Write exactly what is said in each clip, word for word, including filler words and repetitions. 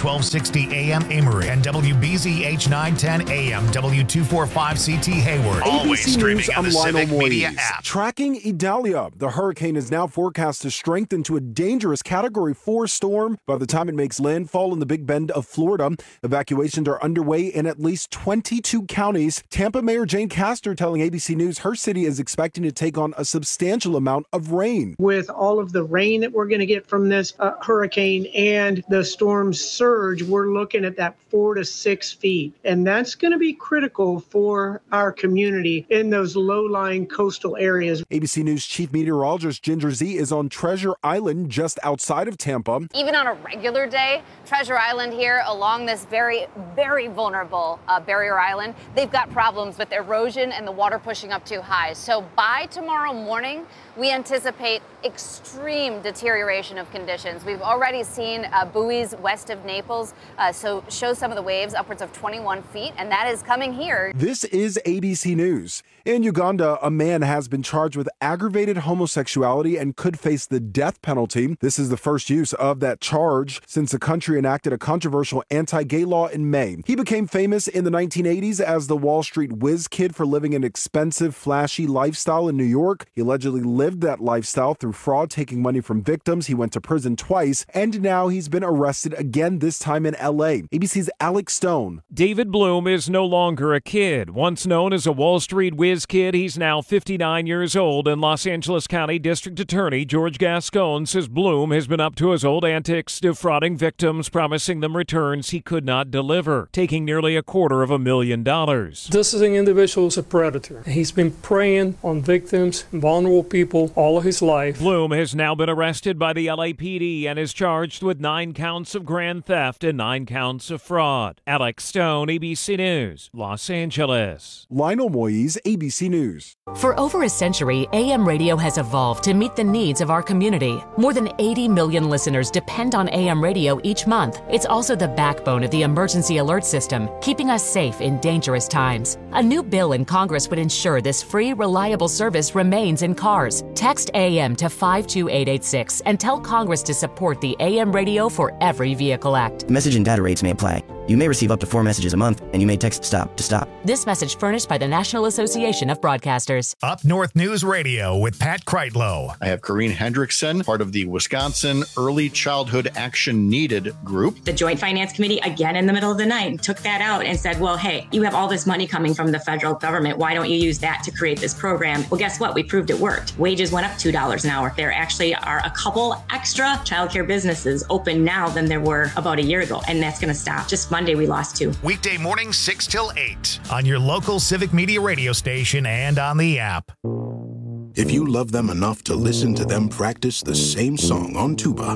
twelve sixty A M Amory and W B Z H nine ten A M W two forty-five C T Hayward. Always streaming on the Civic Media app. Tracking Idalia. The hurricane is now forecast to strengthen to a dangerous Category four storm by the time it makes landfall in the Big Bend of Florida. Evacuations are underway in at least twenty-two counties. Tampa Mayor Jane Castor telling A B C News her city is expecting to take on a substantial amount of rain. With all of the rain that we're going to get from this uh, hurricane and the storm's surge, we're looking at that four to six feet. And that's going to be critical for our community in those low-lying coastal areas. A B C News Chief Meteorologist Ginger Z is on Treasure Island just outside of Tampa. Even on a regular day, Treasure Island here along this very, very vulnerable uh, barrier island, they've got problems with erosion and the water pushing up too high. So by tomorrow morning, we anticipate extreme deterioration of conditions. We've already seen uh, buoys west of Naples, uh, so show some of the waves upwards of twenty-one feet, and that is coming here. This is A B C News. In Uganda, a man has been charged with aggravated homosexuality and could face the death penalty. This is the first use of that charge since the country enacted a controversial anti-gay law in May. He became famous in the nineteen eighties as the Wall Street whiz kid for living an expensive, flashy lifestyle in New York. He allegedly lived that lifestyle through fraud, taking money from victims. He went to prison twice, and now he's been arrested again, this time in L A. A B C's Alex Stone. David Bloom is no longer a kid. Once known as a Wall Street whiz kid, he's now fifty-nine years old, and Los Angeles County District Attorney George Gascon says Bloom has been up to his old antics, defrauding victims, promising them returns he could not deliver, taking nearly a quarter of a million dollars. This is an individual who's a predator. He's been preying on victims, vulnerable people, all of his life. Bloom has now been arrested by the L A P D and is charged with nine counts of grand theft and nine counts of fraud. Alex Stone, A B C News, Los Angeles. Lionel Moise, A B C News. For over a century, A M radio has evolved to meet the needs of our community. More than eighty million listeners depend on A M radio each month. It's also the backbone of the emergency alert system, keeping us safe in dangerous times. A new bill in Congress would ensure this free, reliable service remains in cars. Text A M to five two eight eight six and tell Congress to support the A M Radio for Every Vehicle Act. Message and data rates may apply. You may receive up to four messages a month, and you may text STOP to stop. This message furnished by the National Association of Broadcasters. Up North News Radio with Pat Kreitlow. I have Corrine Hendrickson, part of the Wisconsin Early Childhood Action Needed group. The Joint Finance Committee, again in the middle of the night, took that out and said, well, hey, you have all this money coming from the federal government. Why don't you use that to create this program? Well, guess what? We proved it worked. Wages went up two dollars an hour. There actually are a couple extra childcare businesses open now than there were about a year ago, and that's going to stop. Just Monday, we lost two. Weekday mornings, six till eight on your local Civic Media radio station and on the app. If you love them enough to listen to them practice the same song on tuba,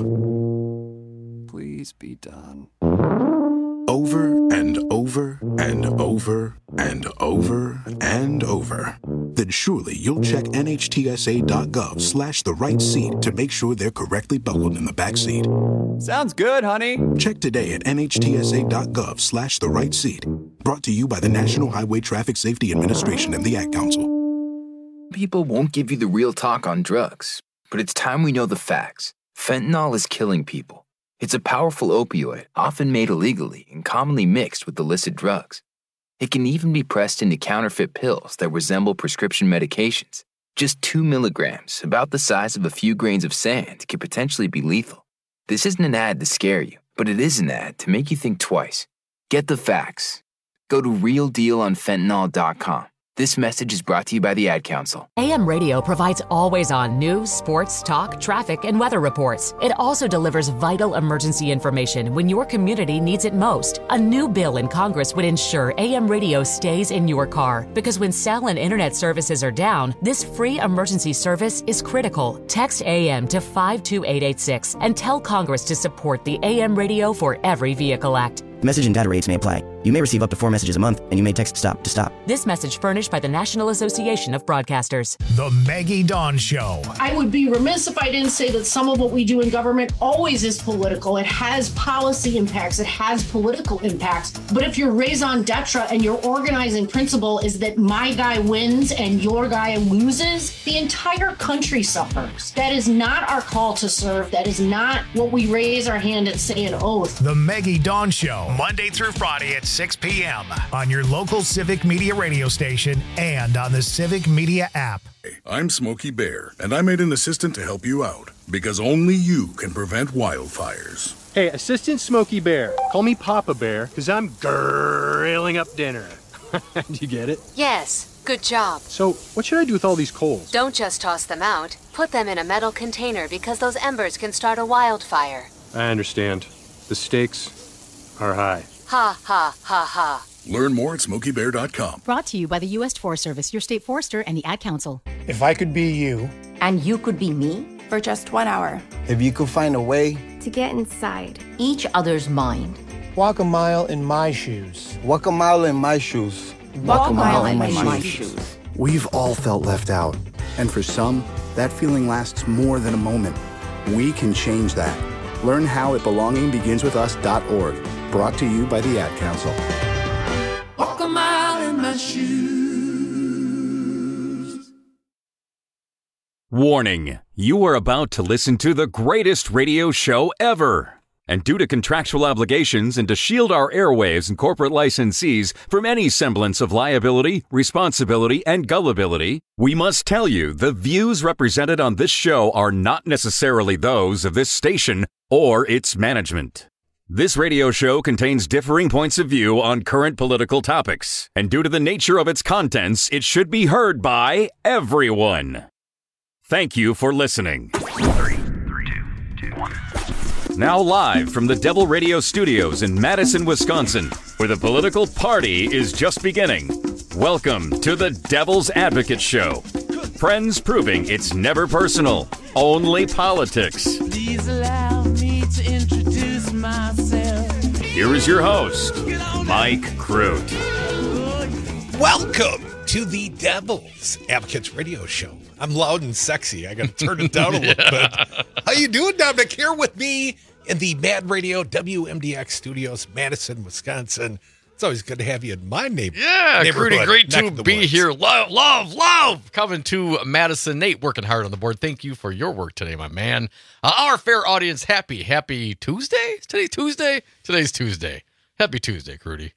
please be done. Over and over and over and over and over, then surely you'll check nhtsa.gov slash the right seat to make sure they're correctly buckled in the back seat. Sounds good, honey. Check today at nhtsa.gov slash the right seat. Brought to you by the National Highway Traffic Safety Administration and the Ad Council. People won't give you the real talk on drugs, but it's time we know the facts. Fentanyl is killing people. It's a powerful opioid, often made illegally and commonly mixed with illicit drugs. It can even be pressed into counterfeit pills that resemble prescription medications. Just two milligrams, about the size of a few grains of sand, can potentially be lethal. This isn't an ad to scare you, but it is an ad to make you think twice. Get the facts. Go to real deal on fentanyl dot com. This message is brought to you by the Ad Council. A M Radio provides always-on news, sports, talk, traffic, and weather reports. It also delivers vital emergency information when your community needs it most. A new bill in Congress would ensure A M Radio stays in your car, because when cell and internet services are down, this free emergency service is critical. Text A M to five two eight eight six and tell Congress to support the A M Radio for Every Vehicle Act. Message and data rates may apply. You may receive up to four messages a month, and you may text STOP to stop. This message furnished by the National Association of Broadcasters. The Maggie Dawn Show. I would be remiss if I didn't say that some of what we do in government always is political. It has policy impacts. It has political impacts. But if your raison d'etre and your organizing principle is that my guy wins and your guy loses, the entire country suffers. That is not our call to serve. That is not what we raise our hand and say an oath. The Maggie Dawn Show, Monday through Friday at six p.m. on your local Civic Media radio station and on the Civic Media app. I'm Smokey Bear, and I made an assistant to help you out, because only you can prevent wildfires. Hey, Assistant Smokey Bear, call me Papa Bear, because I'm grilling up dinner. Do you get it? Yes, good job. So, what should I do with all these coals? Don't just toss them out. Put them in a metal container because those embers can start a wildfire. I understand. The stakes are high. Ha, ha, ha, ha. Learn more at smokey bear dot com. Brought to you by the U S Forest Service, your state forester, and the Ad Council. If I could be you. And you could be me? For just one hour. If you could find a way. To get inside. Each other's mind. Walk a mile in my shoes. Walk a mile in my shoes. Walk, Walk a mile, mile in, in my, my shoes. shoes. We've all felt left out. And for some, that feeling lasts more than a moment. We can change that. Learn how at belonging begins with us dot org. Brought to you by the Ad Council. Walk a mile in my shoes. Warning, you are about to listen to the greatest radio show ever. And due to contractual obligations and to shield our airwaves and corporate licensees from any semblance of liability, responsibility, and gullibility, we must tell you the views represented on this show are not necessarily those of this station or its management. This radio show contains differing points of view on current political topics, and due to the nature of its contents, it should be heard by everyone. Thank you for listening. Three, three, two, two, one. Now live from the Devil Radio Studios in Madison, Wisconsin, where the political party is just beginning. Welcome to the Devil's Advocate Show. Friends proving it's never personal, only politics. Please allow me to introduce myself. Here is your host, Mike Crute. Welcome to the Devil's Advocates Radio Show. I'm loud and sexy. I got to turn it down a little yeah. bit. How you doing, Dominic? Here with me in the Mad Radio W M D X studios, Madison, Wisconsin. It's always good to have you in my neighborhood. Yeah, Crudy, great to be woods. here. Love, love, love coming to Madison. Nate, working hard on the board. Thank you for your work today, my man. Uh, our fair audience, happy, happy Tuesday? Is today Tuesday? Today's Tuesday. Happy Tuesday, Crudy.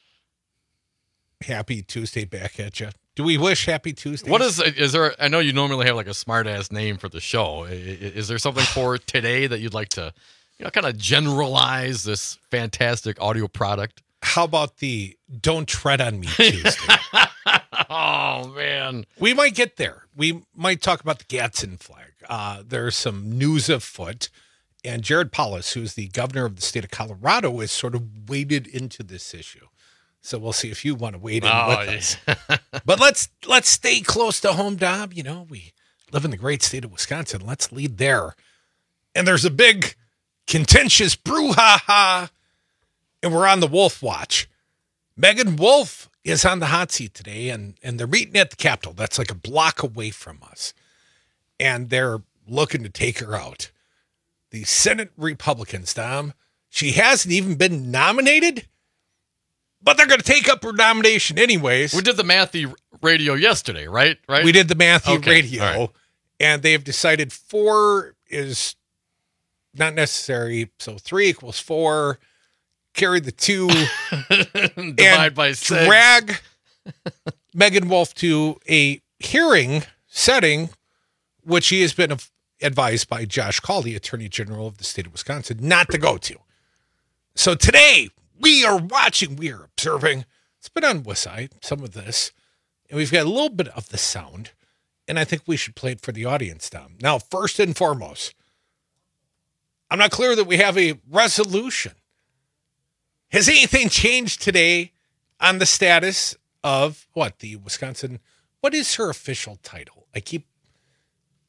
Happy Tuesday back at you. Do we wish happy Tuesday? What is, is there, I know you normally have like a smart ass name for the show. Is, is there something for today that you'd like to, you know, kind of generalize this fantastic audio product? How about the Don't Tread on Me Tuesday? Oh, man. We might get there. We might talk about the Gadsden flag. Uh, there's some news afoot. And Jared Polis, who's the governor of the state of Colorado, is sort of waded into this issue. So we'll see if you want to wade in oh, with us. But let's let's stay close to home, Dom. You know, we live in the great state of Wisconsin. Let's lead there. And there's a big contentious brouhaha, and we're on the Wolf Watch. Megan Wolf is on the hot seat today, and, and they're meeting at the Capitol. That's like a block away from us. And they're looking to take her out. The Senate Republicans, Dom, she hasn't even been nominated, but they're going to take up her nomination anyways. We did the Matthew radio yesterday, right? Right. We did the Matthew okay. radio, right. And they have decided four is not necessary. So three equals four. Carry the two. Divide and by six. Drag Megan Wolf to a hearing setting, which he has been advised by Josh Call, the Attorney General of the state of Wisconsin, not to go to. So today, we are watching, we are observing. It's been on Westside, some of this, and we've got a little bit of the sound, and I think we should play it for the audience, Tom. Now, first and foremost, I'm not clear that we have a resolution. Has anything changed today on the status of, what, the Wisconsin, what is her official title? I keep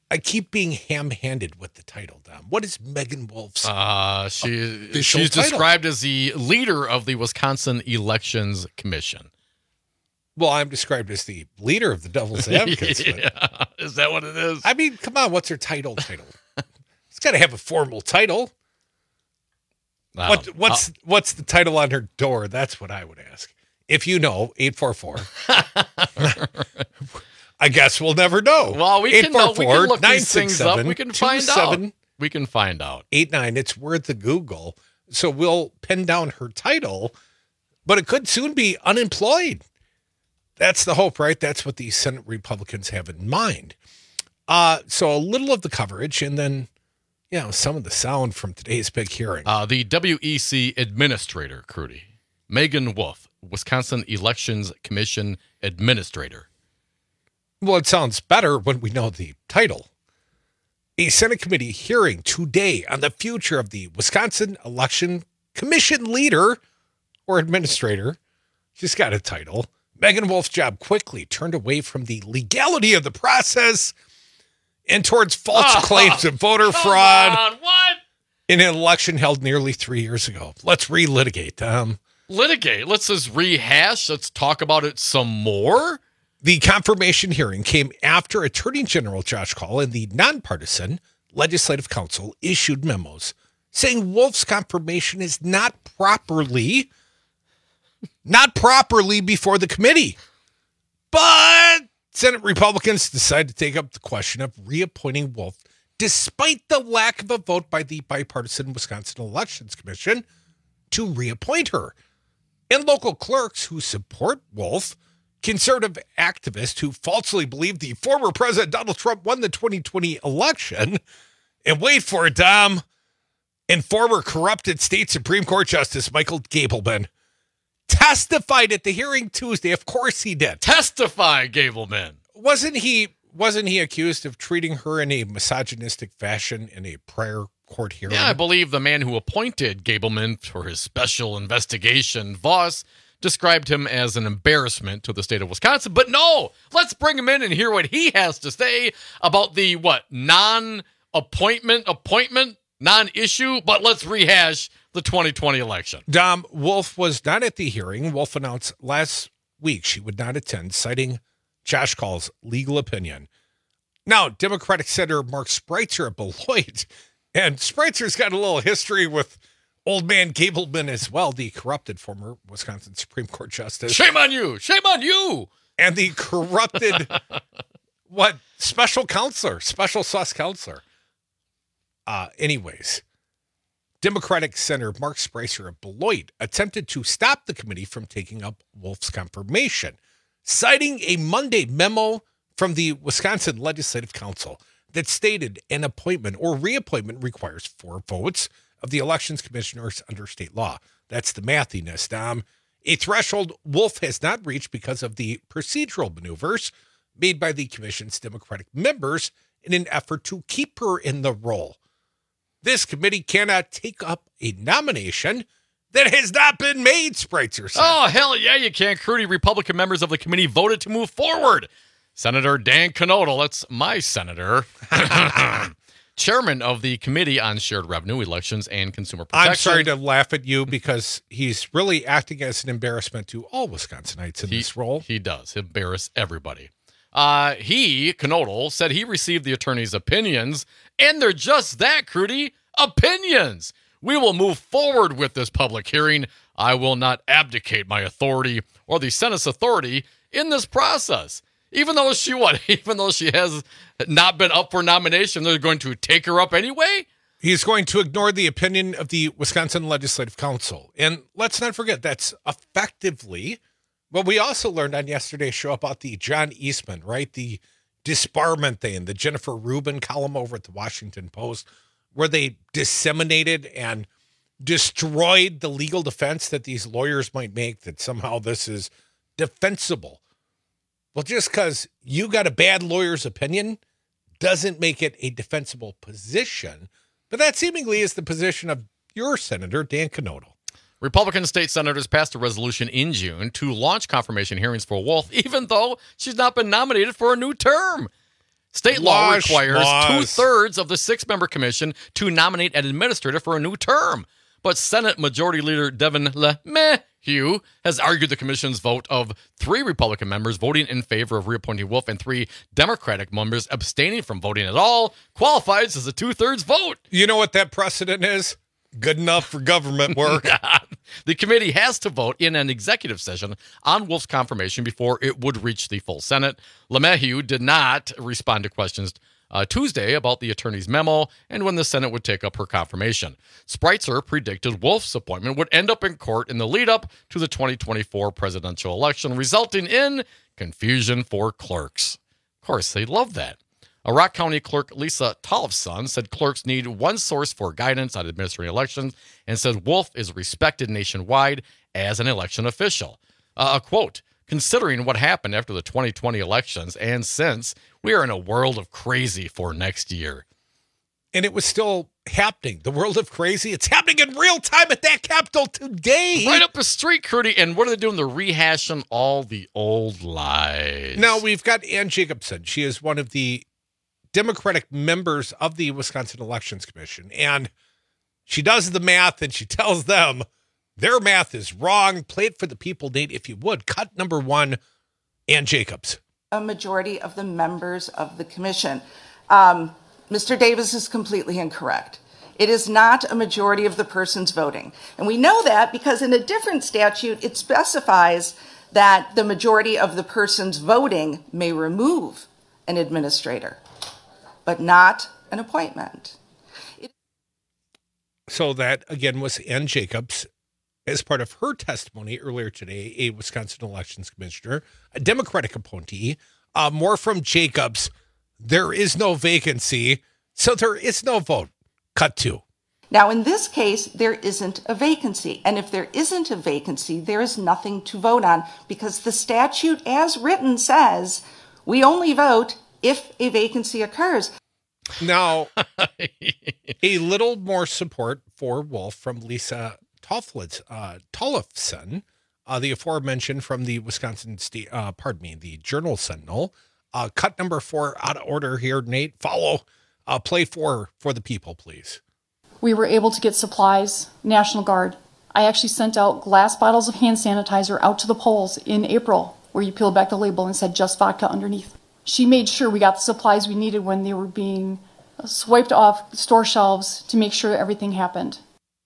I keep being ham-handed with the title, Dom. What is Megan Wolf's Uh, she official she's title? described as the leader of the Wisconsin Elections Commission. Well, I'm described as the leader of the Devil's Advocates. but- Yeah. Is that what it is? I mean, come on, what's her title? Title? It's got to have a formal title. Wow. What what's what's the title on her door? That's what I would ask. If you know, eight four four. I guess we'll never know. Well, we can, know, we can look these things up. We can find out. eight four four, We can find out. eight nine. It's worth a Google. So we'll pin down her title, but it could soon be unemployed. That's the hope, right? That's what the Senate Republicans have in mind. Uh, so a little of the coverage and then, you know, some of the sound from today's big hearing. Uh, the W E C administrator, Crudy, Megan Wolf, Wisconsin Elections Commission administrator. Well, it sounds better when we know the title. A Senate committee hearing today on the future of the Wisconsin Election Commission leader or administrator. She's got a title. Megan Wolf's job quickly turned away from the legality of the process and towards false Oh, claims of voter come fraud on, what? in an election held nearly three years ago. Let's relitigate. Um, Litigate. Let's just rehash. Let's talk about it some more. The confirmation hearing came after Attorney General Josh Call and the nonpartisan Legislative Council issued memos saying Wolf's confirmation is not properly, not properly before the committee. But Senate Republicans decided to take up the question of reappointing Wolf despite the lack of a vote by the bipartisan Wisconsin Elections Commission to reappoint her. And local clerks who support Wolf, conservative activists who falsely believe the former President Donald Trump won the twenty twenty election, and wait for it, Dom, and former corrupted state Supreme Court Justice Michael Gableman testified at the hearing Tuesday. Of course he did. Testify, Gableman. Wasn't he, wasn't he accused of treating her in a misogynistic fashion in a prior court hearing? Yeah, I believe the man who appointed Gableman for his special investigation, Voss, described him as an embarrassment to the state of Wisconsin. But no, let's bring him in and hear what he has to say about the, what, non-appointment, appointment, non-issue, but let's rehash the twenty twenty election. Dom, Wolf was not at the hearing. Wolf announced last week she would not attend, citing Josh Call's legal opinion. Now, Democratic Senator Mark Spreitzer of Beloit, and Spreitzer's got a little history with old man Gableman as well, the corrupted former Wisconsin Supreme Court Justice. Shame on you. Shame on you. And the corrupted, what, special counselor, special sauce counselor. Uh, anyways, Democratic Senator Mark Spreitzer of Beloit attempted to stop the committee from taking up Wolf's confirmation, citing a Monday memo from the Wisconsin Legislative Council that stated an appointment or reappointment requires four votes of the elections commissioners under state law. That's the mathiness, Dom. A threshold Wolf has not reached because of the procedural maneuvers made by the commission's Democratic members in an effort to keep her in the role. This committee cannot take up a nomination that has not been made, Spreitzer said. Oh, hell yeah, you can. Crudy, Republican members of the committee voted to move forward. Senator Dan Knodel, that's my senator, chairman of the Committee on Shared Revenue, Elections, and Consumer Protection. I'm sorry to laugh at you because he's really acting as an embarrassment to all Wisconsinites in he, this role. He does. He'll embarrass everybody. Uh, he, Knodel, said he received the attorney's opinions, and they're just that, Crudy, opinions. We will move forward with this public hearing. I will not abdicate my authority or the Senate's authority in this process. Even though she what? Even though she has not been up for nomination, they're going to take her up anyway? He's going to ignore the opinion of the Wisconsin Legislative Council. And let's not forget, that's effectively what we also learned on yesterday's show about the John Eastman, right? The disbarment thing, the Jennifer Rubin column over at the Washington Post, where they disseminated and destroyed the legal defense that these lawyers might make, that somehow this is defensible. Well, just because you got a bad lawyer's opinion doesn't make it a defensible position. But that seemingly is the position of your senator, Dan Knodel. Republican state senators passed a resolution in June to launch confirmation hearings for Wolf, even though she's not been nominated for a new term. State law Wash, requires wash. two-thirds of the six-member commission to nominate an administrator for a new term. But Senate Majority Leader Devin LeMahieu has argued the commission's vote of three Republican members voting in favor of reappointing Wolf and three Democratic members abstaining from voting at all qualifies as a two-thirds vote. You know what that precedent is? Good enough for government work. The committee has to vote in an executive session on Wolf's confirmation before it would reach the full Senate. LeMahieu did not respond to questions uh, Tuesday about the attorney's memo and when the Senate would take up her confirmation. Spreitzer predicted Wolf's appointment would end up in court in the lead-up to the twenty twenty-four presidential election, resulting in confusion for clerks. Of course, they love that. A Rock County clerk, Lisa Tollefson, said clerks need one source for guidance on administering elections and said Wolf is respected nationwide as an election official. Uh, a quote, considering what happened after the twenty twenty elections and since, we are in a world of crazy for next year. And it was still happening. The world of crazy. It's happening in real time at that Capitol today. Right up the street, Crudy. And what are they doing? They're rehashing all the old lies. Now, we've got Ann Jacobson. She is one of the Democratic members of the Wisconsin Elections Commission, and she does the math and she tells them their math is wrong. Play it for the people, Nate, if you would. Cut number one, Ann Jacobs. A majority of the members of the commission. Um, Mister Davis is completely incorrect. It is not a majority of the persons voting. And we know that because in a different statute, it specifies that the majority of the persons voting may remove an administrator, but not an appointment. It- so that, again, was Ann Jacobs as part of her testimony earlier today, a Wisconsin Elections Commissioner, a Democratic appointee. Uh, more from Jacobs. There is no vacancy, so there is no vote. Cut two. Now, in this case, there isn't a vacancy. And if there isn't a vacancy, there is nothing to vote on because the statute as written says we only vote if a vacancy occurs. Now, a little more support for Wolf from Lisa Tollefson, uh, Tollefson uh, the aforementioned from the Wisconsin State, uh, pardon me, the Journal Sentinel. Uh, cut number four out of order here, Nate. Follow, uh, play four for the people, please. We were able to get supplies, National Guard. I actually sent out glass bottles of hand sanitizer out to the polls in April, where you peeled back the label and said just vodka underneath. She made sure we got the supplies we needed when they were being swiped off store shelves to make sure everything happened.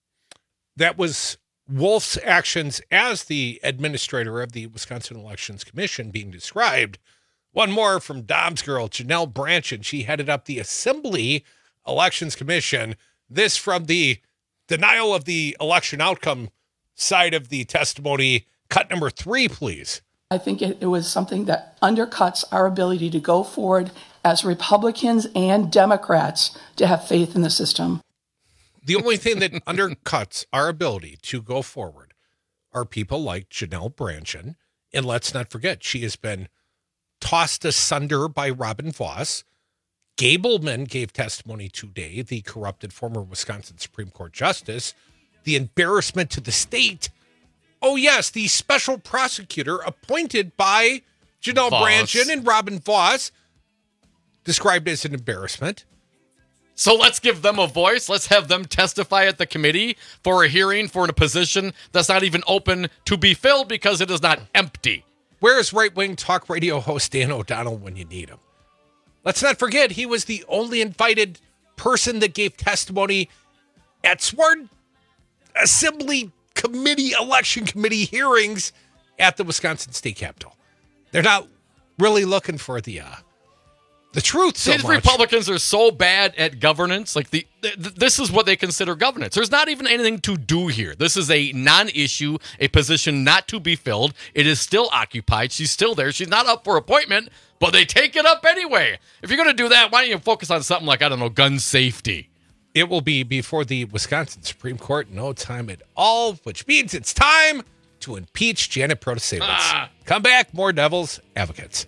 That was Wolf's actions as the administrator of the Wisconsin Elections Commission being described. One more from Dom's girl, Janelle Branchen. She headed up the Assembly Elections Commission. This from the denial of the election outcome side of the testimony. Cut number three, please. I think it, it was something that undercuts our ability to go forward as Republicans and Democrats to have faith in the system. The only thing that undercuts our ability to go forward are people like Janelle Branchen. And let's not forget, she has been tossed asunder by Robin Voss. Gableman gave testimony today, the corrupted former Wisconsin Supreme Court Justice. The embarrassment to the state. Oh, yes, the special prosecutor appointed by Janelle Voss. Branchen and Robin Voss, described as an embarrassment. So let's give them a voice. Let's have them testify at the committee for a hearing for a position that's not even open to be filled because it is not empty. Where's right-wing talk radio host Dan O'Donnell when you need him? Let's not forget, he was the only invited person that gave testimony at sworn Assembly Committee, Election Committee hearings at the Wisconsin State Capitol. They're not really looking for the uh, the truth so These much. Republicans are so bad at governance. Like the, th- this is what they consider governance. There's not even anything to do here. This is a non-issue, a position not to be filled. It is still occupied. She's still there. She's not up for appointment, but they take it up anyway. If you're going to do that, why don't you focus on something like, I don't know, gun safety? It will be before the Wisconsin Supreme Court in no time at all, which means it's time to impeach Janet Protasevich. Ah. Come back, more Devil's Advocates.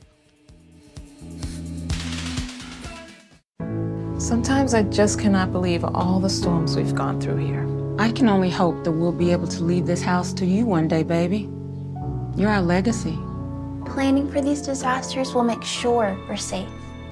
Sometimes I just cannot believe all the storms we've gone through here. I can only hope that we'll be able to leave this house to you one day, baby. You're our legacy. Planning for these disasters will make sure we're safe.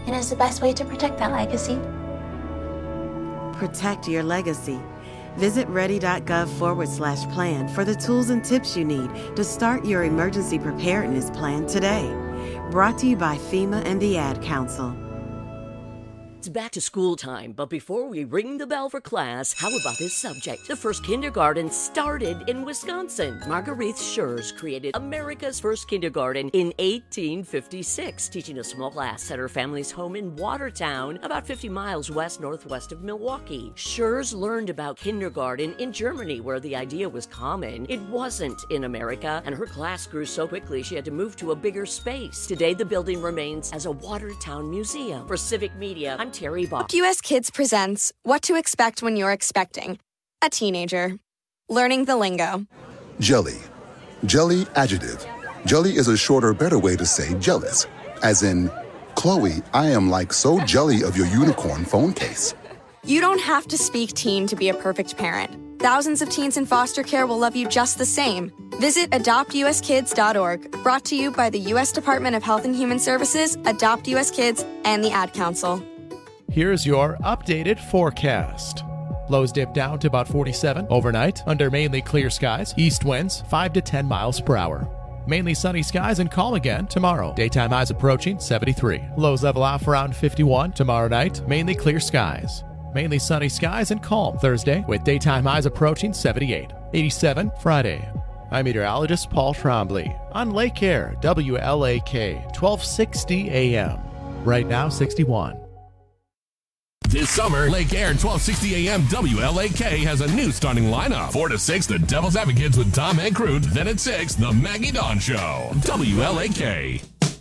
and is the best way to protect that legacy. Protect your legacy. Visit ready.gov forward slash plan for the tools and tips you need to start your emergency preparedness plan today. Brought to you by FEMA and the Ad Council. It's back to school time, but before we ring the bell for class, how about this subject? The first kindergarten started in Wisconsin. Marguerite Schurz created America's first kindergarten in eighteen fifty-six, teaching a small class at her family's home in Watertown, about fifty miles west-northwest of Milwaukee. Schurz learned about kindergarten in Germany, where the idea was common. It wasn't in America, and her class grew so quickly she had to move to a bigger space. Today, the building remains as a Watertown museum. For Civic Media, I'm Terry Bob. U S Kids presents What to Expect When You're Expecting a Teenager. Learning the lingo. Jelly. Jelly adjective. Jelly is a shorter, better way to say jealous. As in, Chloe, I am like so jelly of your unicorn phone case. You don't have to speak teen to be a perfect parent. Thousands of teens in foster care will love you just the same. Visit adopt u s kids dot org. Brought to you by the U S Department of Health and Human Services, Adopt U S Kids, and the Ad Council. Here's your updated forecast. Lows dip down to about forty-seven overnight under mainly clear skies. East winds five to ten miles per hour. Mainly sunny skies and calm again tomorrow. Daytime highs approaching seventy-three. Lows level off around fifty-one tomorrow night. Mainly clear skies. Mainly sunny skies and calm Thursday with daytime highs approaching seventy-eight. eighty-seven Friday. I'm meteorologist Paul Trombley on Lake Air, W L A K, twelve sixty A M. Right now, sixty-one. This summer, Lake Air twelve sixty A M W L A K has a new starting lineup. four to six, The Devil's Advocates with Tom Hankrute. Then at six, The Maggie Dawn Show. W L A K.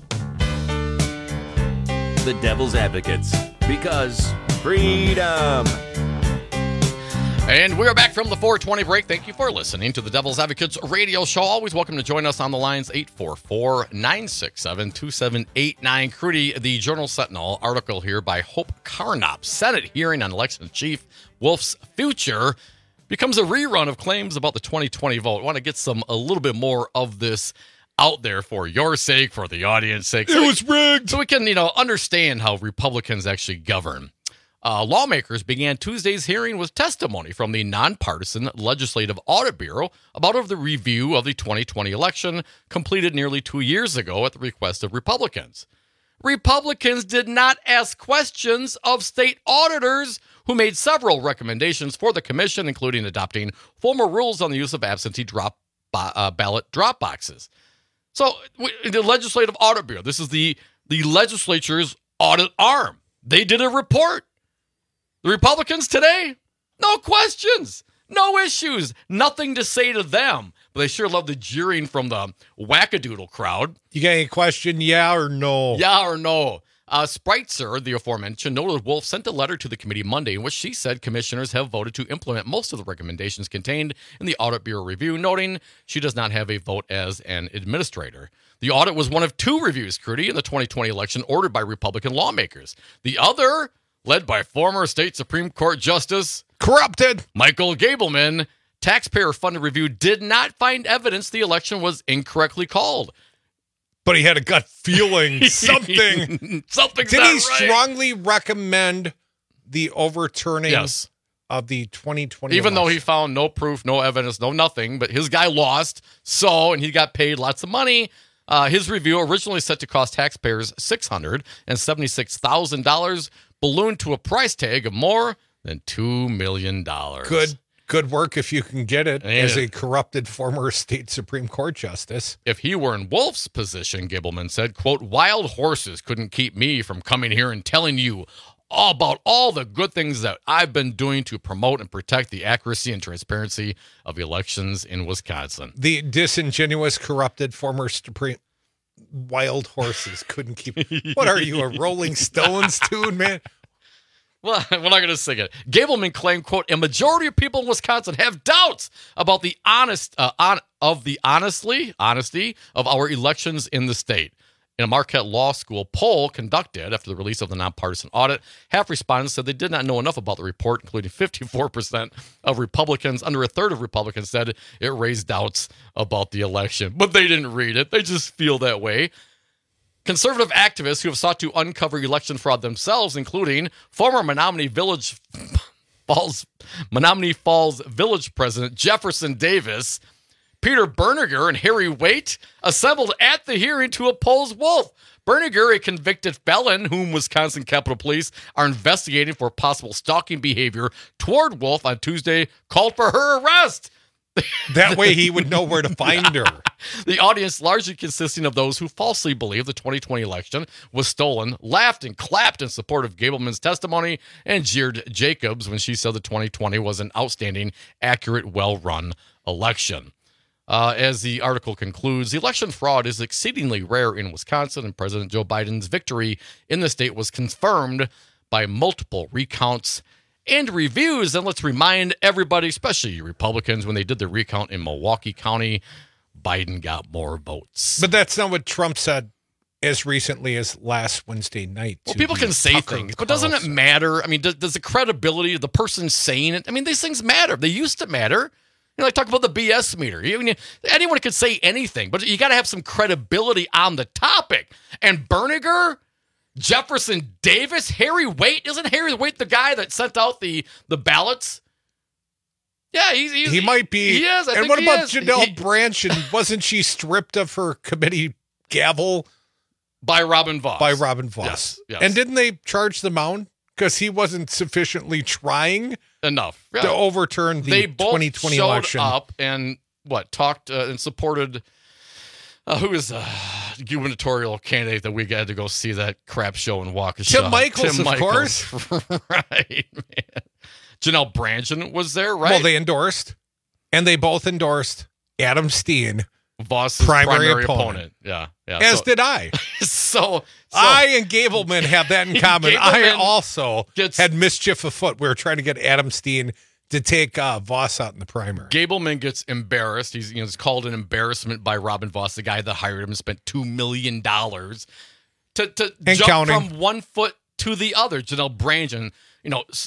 The Devil's Advocates. Because freedom. And we're back from the four twenty break. Thank you for listening to the Devil's Advocates radio show. Always welcome to join us on the lines, eight four four, nine six seven, two seven eight nine. Crudy, the Journal Sentinel article here by Hope Carnop. Senate hearing on election chief Wolf's future becomes a rerun of claims about the twenty twenty vote. I want to get some a little bit more of this out there for your sake, for the audience's sake. So it was rigged. So we can, you know, understand how Republicans actually govern. Uh, lawmakers began Tuesday's hearing with testimony from the nonpartisan Legislative Audit Bureau about the review of the twenty twenty election completed nearly two years ago at the request of Republicans. Republicans did not ask questions of state auditors who made several recommendations for the commission, including adopting formal rules on the use of absentee drop uh, ballot drop boxes. So the Legislative Audit Bureau, this is the, the legislature's audit arm. They did a report. The Republicans today, no questions, no issues, nothing to say to them. But they sure love the jeering from the wackadoodle crowd. You got any question, yeah or no? Yeah or no. Uh, Spreitzer, the aforementioned, noted Wolf sent a letter to the committee Monday in which she said commissioners have voted to implement most of the recommendations contained in the Audit Bureau review, noting she does not have a vote as an administrator. The audit was one of two reviews, Crudy, in the twenty twenty election ordered by Republican lawmakers. The other, led by former state Supreme Court Justice, corrupted Michael Gableman, taxpayer-funded review did not find evidence the election was incorrectly called. But he had a gut feeling, something. Something's Did not he right. strongly recommend the overturning yes. of the twenty twenty Even election? though he found no proof, no evidence, no nothing, but his guy lost, so, and he got paid lots of money. Uh, his review, originally set to cost taxpayers six hundred seventy-six thousand dollars, ballooned to a price tag of more than two million dollars. Good. Good work if you can get it And as a corrupted former state Supreme Court justice. If he were in Wolf's position, Gableman said, quote, wild horses couldn't keep me from coming here and telling you all about all the good things that I've been doing to promote and protect the accuracy and transparency of elections in Wisconsin. The disingenuous, corrupted former Supreme wild horses couldn't keep. What are you, a Rolling Stones tune, man? Well, we're not going to sing it. Gableman claimed, quote, a majority of people in Wisconsin have doubts about the honest, uh, on, of the honestly, honesty of our elections in the state. In a Marquette Law School poll conducted after the release of the nonpartisan audit, half respondents said they did not know enough about the report, including fifty-four percent of Republicans. Under a third of Republicans said it raised doubts about the election. But they didn't read it. They just feel that way. Conservative activists who have sought to uncover election fraud themselves, including former Menominee Village Falls, Menominee Falls Village President Jefferson Davis, Peter Berniger, and Harry Waite, assembled at the hearing to oppose Wolf. Berniger, a convicted felon whom Wisconsin Capitol Police are investigating for possible stalking behavior toward Wolf on Tuesday, called for her arrest. That way he would know where to find her. The audience, largely consisting of those who falsely believe the twenty twenty election was stolen, laughed and clapped in support of Gableman's testimony and jeered Jacobs when she said the twenty twenty was an outstanding, accurate, well-run election. Uh, as the article concludes, election fraud is exceedingly rare in Wisconsin, and President Joe Biden's victory in the state was confirmed by multiple recounts and reviews. And let's remind everybody, especially Republicans, when they did the recount in Milwaukee County, Biden got more votes. But that's not what Trump said as recently as last Wednesday night. Well, people can say Tucker things, but doesn't it matter? I mean, does, does the credibility of the person saying it, I mean, these things matter. They used to matter. You know, I talk about the B S meter. You, I mean, anyone could say anything, but you got to have some credibility on the topic. And Berniger, Jefferson Davis, Harry Waite, isn't Harry Waite the guy that sent out the the ballots? Yeah, he's, he's he might be. He is. I and think what he about is. Janelle He- Branch? And wasn't she stripped of her committee gavel by Robin Voss? By Robin Voss. Yes, yes. And didn't they charge the mound because he wasn't sufficiently trying enough yeah. to overturn the they both twenty twenty showed election? up and what talked uh, and supported. Uh, who is a gubernatorial candidate that we had to go see that crap show in Waukesha? Tim Michaels, Tim of Michaels. course. Right, man. Janelle Branchen was there, right? Well, they endorsed, and they both endorsed Adam Steen, Voss's primary, primary opponent. opponent. Yeah, yeah. As so, did I. so, so I and Gableman have that in common. I Gableman also gets- had mischief afoot. We were trying to get Adam Steen to take uh, Voss out in the primary. Gableman gets embarrassed. He's you know it's called an embarrassment by Robin Voss, the guy that hired him and spent two million dollars to to And jump counting. from one foot to the other. Janelle Branchen, you know, s-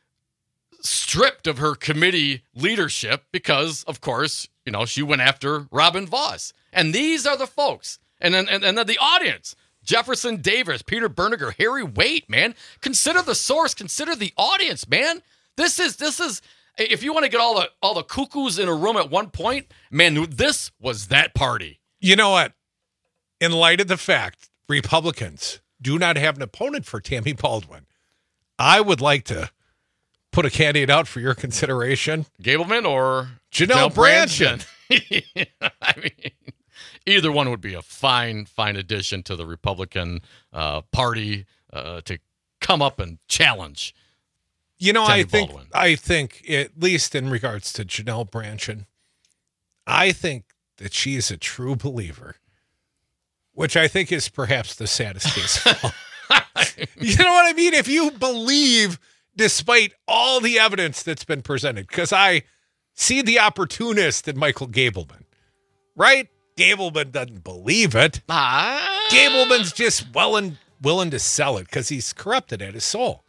stripped of her committee leadership because, of course, you know she went after Robin Voss. And these are the folks, and then and, and then the audience. Jefferson Davis, Peter Berniger, Harry Waite, man. Consider the source. Consider the audience, man. This is this is if you want to get all the all the cuckoos in a room at one point, man, this was that party. You know what? In light of the fact Republicans do not have an opponent for Tammy Baldwin, I would like to put a candidate out for your consideration. Gableman or Janelle, Branchen. I mean, either one would be a fine, fine addition to the Republican uh, Party uh, to come up and challenge. You know, Tammy I think Baldwin. I think at least in regards to Janelle Branchen, I think that she is a true believer, which I think is perhaps the saddest case of all. You know what I mean? If you believe despite all the evidence that's been presented, because I see the opportunist in Michael Gableman, right? Gableman doesn't believe it. Ah. Gableman's just willing, willing to sell it because he's corrupted at his soul.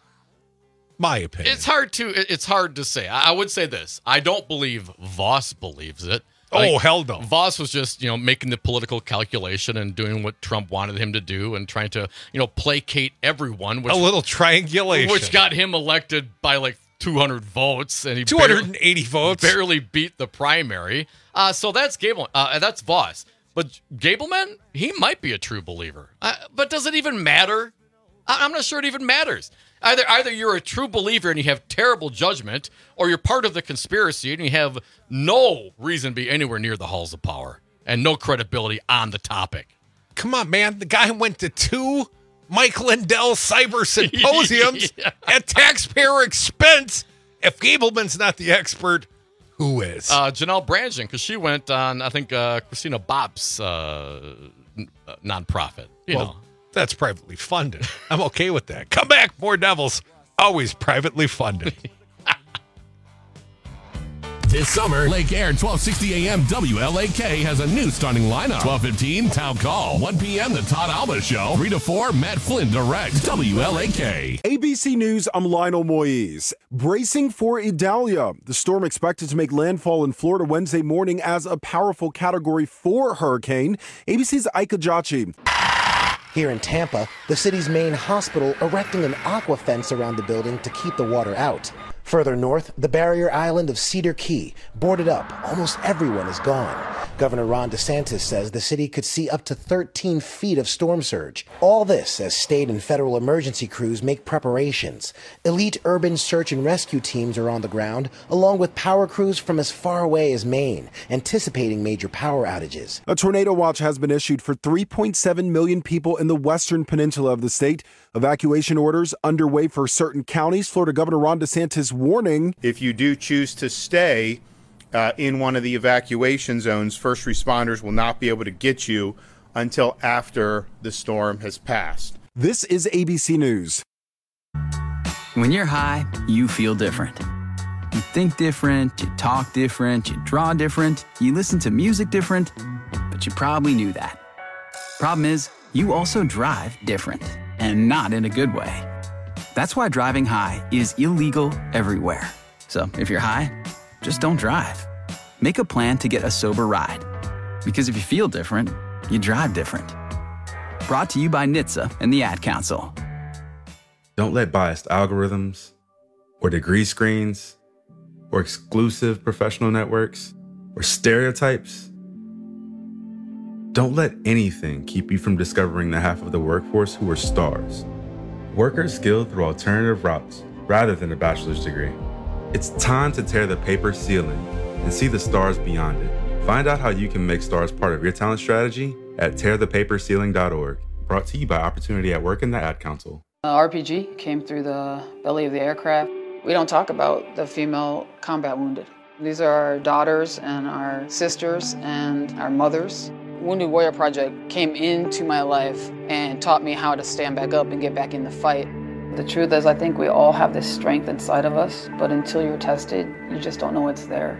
My opinion. It's hard to it's hard to say. I I would say this. I don't believe Voss believes it. Oh, hell no. Voss was just, you know, making the political calculation and doing what Trump wanted him to do and trying to, you know, placate everyone. Which, a little triangulation. Which got him elected by like two hundred votes. And he two hundred eighty barely, votes. Barely beat the primary. Uh, so that's Gable. Uh, that's Voss. But Gableman, he might be a true believer. Uh, but does it even matter? I- I'm not sure it even matters. Either either you're a true believer and you have terrible judgment, or you're part of the conspiracy and you have no reason to be anywhere near the halls of power and no credibility on the topic. Come on, man. The guy went to two Mike Lindell cyber symposiums Yeah. at taxpayer expense. If Gableman's not the expert, who is? Uh, Janelle Branchen, because she went on, I think, uh, Christina Bob's uh, n- uh, nonprofit. You well, know. that's privately funded. I'm okay with that. Come back, more Devils. Always privately funded. This summer, Lake Air twelve sixty A M W L A K has a new starting lineup. twelve fifteen, Town Call. one p.m., The Todd Alba Show. three to four, Matt Flynn directs. W L A K. A B C News, I'm Lionel Moise. Bracing for Idalia. The storm expected to make landfall in Florida Wednesday morning as a powerful Category four hurricane. A B C's Ike Ajachi. Here in Tampa, the city's main hospital erecting an aqua fence around the building to keep the water out. Further north, the barrier island of Cedar Key, boarded up. Almost everyone is gone. Governor Ron DeSantis says the city could see up to thirteen feet of storm surge. All this as state and federal emergency crews make preparations. Elite urban search and rescue teams are on the ground, along with power crews from as far away as Maine, anticipating major power outages. A tornado watch has been issued for three point seven million people in the western peninsula of the state. Evacuation orders underway for certain counties. Florida Governor Ron DeSantis warning. If you do choose to stay uh, in one of the evacuation zones, first responders will not be able to get you until after the storm has passed. This is A B C News. When you're high, you feel different. You think different, you talk different, you draw different, you listen to music different, but you probably knew that. Problem is, you also drive different, and not in a good way. That's why driving high is illegal everywhere. So if you're high, just don't drive. Make a plan to get a sober ride. Because if you feel different, you drive different. Brought to you by N H T S A and the Ad Council. Don't let biased algorithms or degree screens or exclusive professional networks or stereotypes. Don't let anything keep you from discovering the half of the workforce who are stars. Workers skilled through alternative routes rather than a bachelor's degree. It's time to tear the paper ceiling and see the stars beyond it. Find out how you can make stars part of your talent strategy at tear the paper ceiling dot org. Brought to you by Opportunity at Work and the Ad Council. Uh, R P G came through the belly of the aircraft. We don't talk about the female combat wounded. These are our daughters and our sisters and our mothers. Wounded Warrior Project came into my life and taught me how to stand back up and get back in the fight. The truth is, I think we all have this strength inside of us, but until you're tested, you just don't know it's there.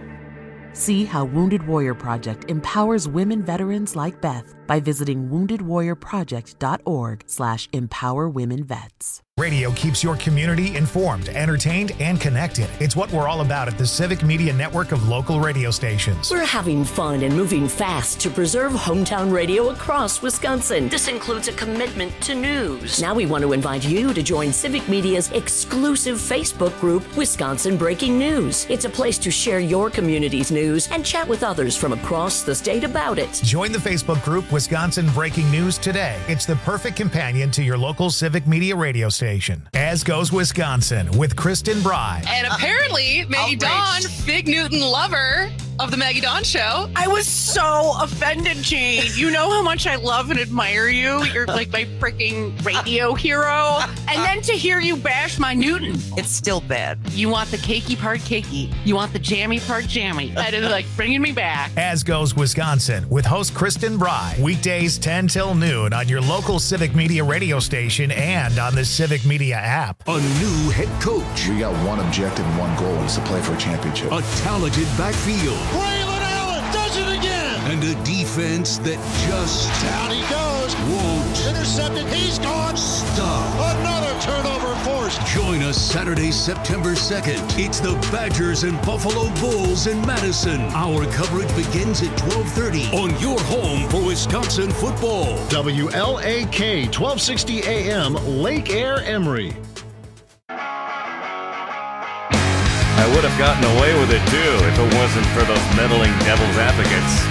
See how Wounded Warrior Project empowers women veterans like Beth by visiting wounded warrior project dot org slash empower women vets. Radio keeps your community informed, entertained, and connected. It's what we're all about at the Civic Media Network of local radio stations. We're having fun and moving fast to preserve hometown radio across Wisconsin. This includes a commitment to news. Now we want to invite you to join Civic Media's exclusive Facebook group, Wisconsin Breaking News. It's a place to share your community's news and chat with others from across the state about it. Join the Facebook group, Wisconsin Breaking News, today. It's the perfect companion to your local Civic Media radio station. As Goes Wisconsin with Kristen Bry. And apparently, Maggie Dawn, Fig Newton lover of the Maggie Dawn Show. I was so offended, Jane. You know how much I love and admire you. You're like my freaking radio hero. And then to hear you bash my Newton. It's still bad. You want the cakey part cakey. You want the jammy part jammy. That is like bringing me back. As Goes Wisconsin with host Kristen Bry. Weekdays ten till noon on your local Civic Media radio station and on the Civic Media app. A new head coach. We got one objective and one goal, is to play for a championship. A talented backfield. Braylon Allen does it again. And a defense that just down he goes. Won't intercepted. He's gone. Stop. Another turnover forced. Join us Saturday, September second. It's the Badgers and Buffalo Bulls in Madison. Our coverage begins at twelve thirty on your home for Wisconsin football. W L A K twelve sixty A M Lake Air Emery. I would have gotten away with it too if it wasn't for those meddling devil's advocates.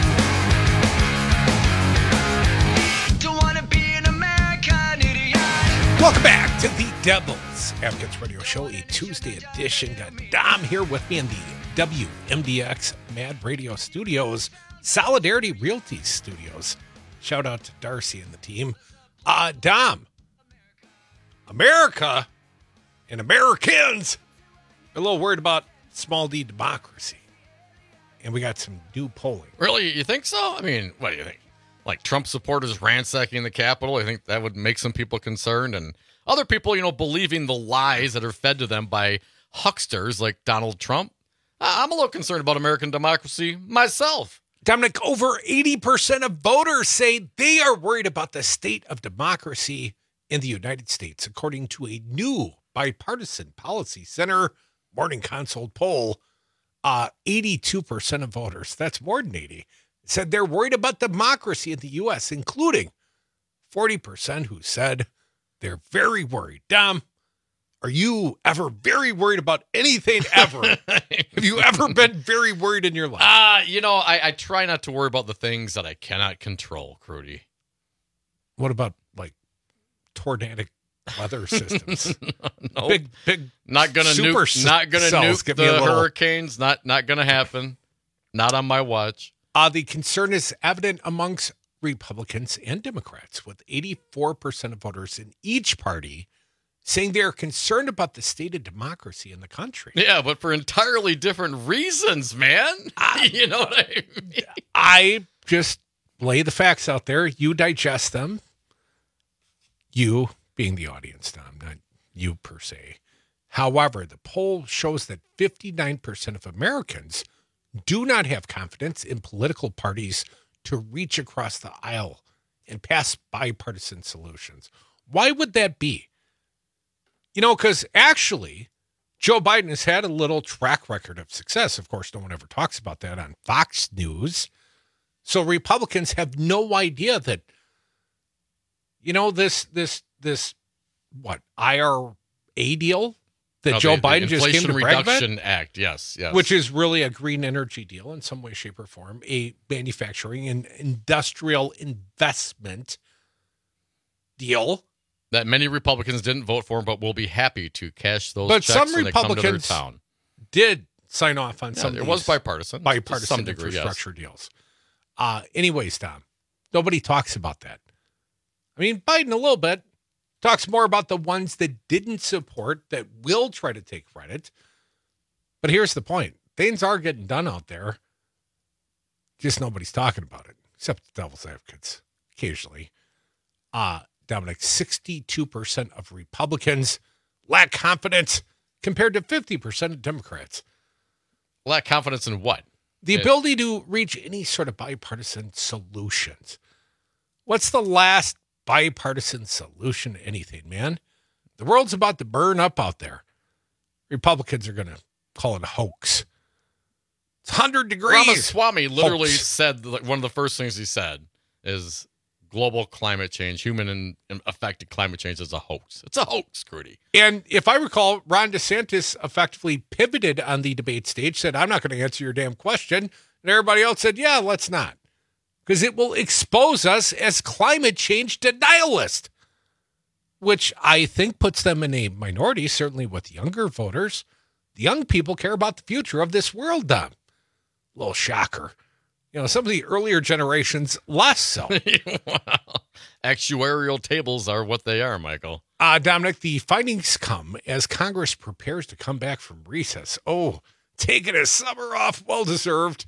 Don't wanna be an American idiot. Welcome back to the Devil's Advocates Radio Show, a Tuesday edition. Got Dom here with me in the W M D X Mad Radio Studios, Solidarity Realty Studios. Shout out to Darcy and the team. Uh, Dom, America and Americans are a little worried about small d democracy. And we got some new polling. Really? You think so? I mean, what do you think? Like Trump supporters ransacking the Capitol? I think that would make some people concerned. And other people, you know, believing the lies that are fed to them by hucksters like Donald Trump. I'm a little concerned about American democracy myself. Dominic, over eighty percent of voters say they are worried about the state of democracy in the United States, according to a new Bipartisan Policy Center Morning Consult poll. Uh, eighty-two percent of voters, that's more than eighty, said they're worried about democracy in the U S, including forty percent who said they're very worried. Dom, are you ever very worried about anything ever? Have you ever been very worried in your life? Uh, you know, I, I try not to worry about the things that I cannot control, Crudy. What about, like, tornadic weather systems? Nope. Big, big not gonna super nuke, not gonna cells. nuke Give the me a little- hurricanes. Not not gonna happen. Not on my watch. Uh, the concern is evident amongst Republicans and Democrats, with eighty-four percent of voters in each party saying they are concerned about the state of democracy in the country. Yeah, but for entirely different reasons, man. I, you know what I mean? I just lay the facts out there. You digest them. You being the audience, Tom, not you per se. However, the poll shows that fifty-nine percent of Americans do not have confidence in political parties to reach across the aisle and pass bipartisan solutions. Why would that be? You know, because actually, Joe Biden has had a little track record of success. Of course, no one ever talks about that on Fox News. So Republicans have no idea that, you know, this, this, this, what, I R A deal that No, Joe the- the Biden just came Inflation to brag about? Reduction Act, yes, yes. Which is really a green energy deal in some way, shape, or form, a manufacturing and industrial investment deal. That many Republicans didn't vote for, but will be happy to cash those But checks some when they come to their Republicans town. did sign off on Yeah, some it of was these bipartisan, bipartisan to some degree, yes. infrastructure deals. Uh, anyways, Tom, nobody talks about that. I mean, Biden a little bit talks more about the ones that didn't support, that will try to take credit. But here's the point. Things are getting done out there. Just nobody's talking about it, except the devil's advocates occasionally. Uh, Dominic, sixty-two percent of Republicans lack confidence compared to fifty percent of Democrats. Lack confidence in what? The It- ability to reach any sort of bipartisan solutions. What's the last bipartisan solution to anything, man? The world's about to burn up out there. Republicans are going to call it a hoax. It's one hundred degrees. Ramaswamy literally Hoax. said, like, one of the first things he said is global climate change, human and and affected climate change is a hoax. It's a hoax, Crudy. And if I recall, Ron DeSantis effectively pivoted on the debate stage, said, I'm not going to answer your damn question. And everybody else said, yeah, let's not. Because it will expose us as climate change denialists, which I think puts them in a minority, certainly with younger voters. The young people care about the future of this world, Dom. Little shocker. You know, some of the earlier generations, less so. Wow. Actuarial tables are what they are, Michael. Uh, Dominic, the findings come as Congress prepares to come back from recess. Oh, taking a summer off, well-deserved,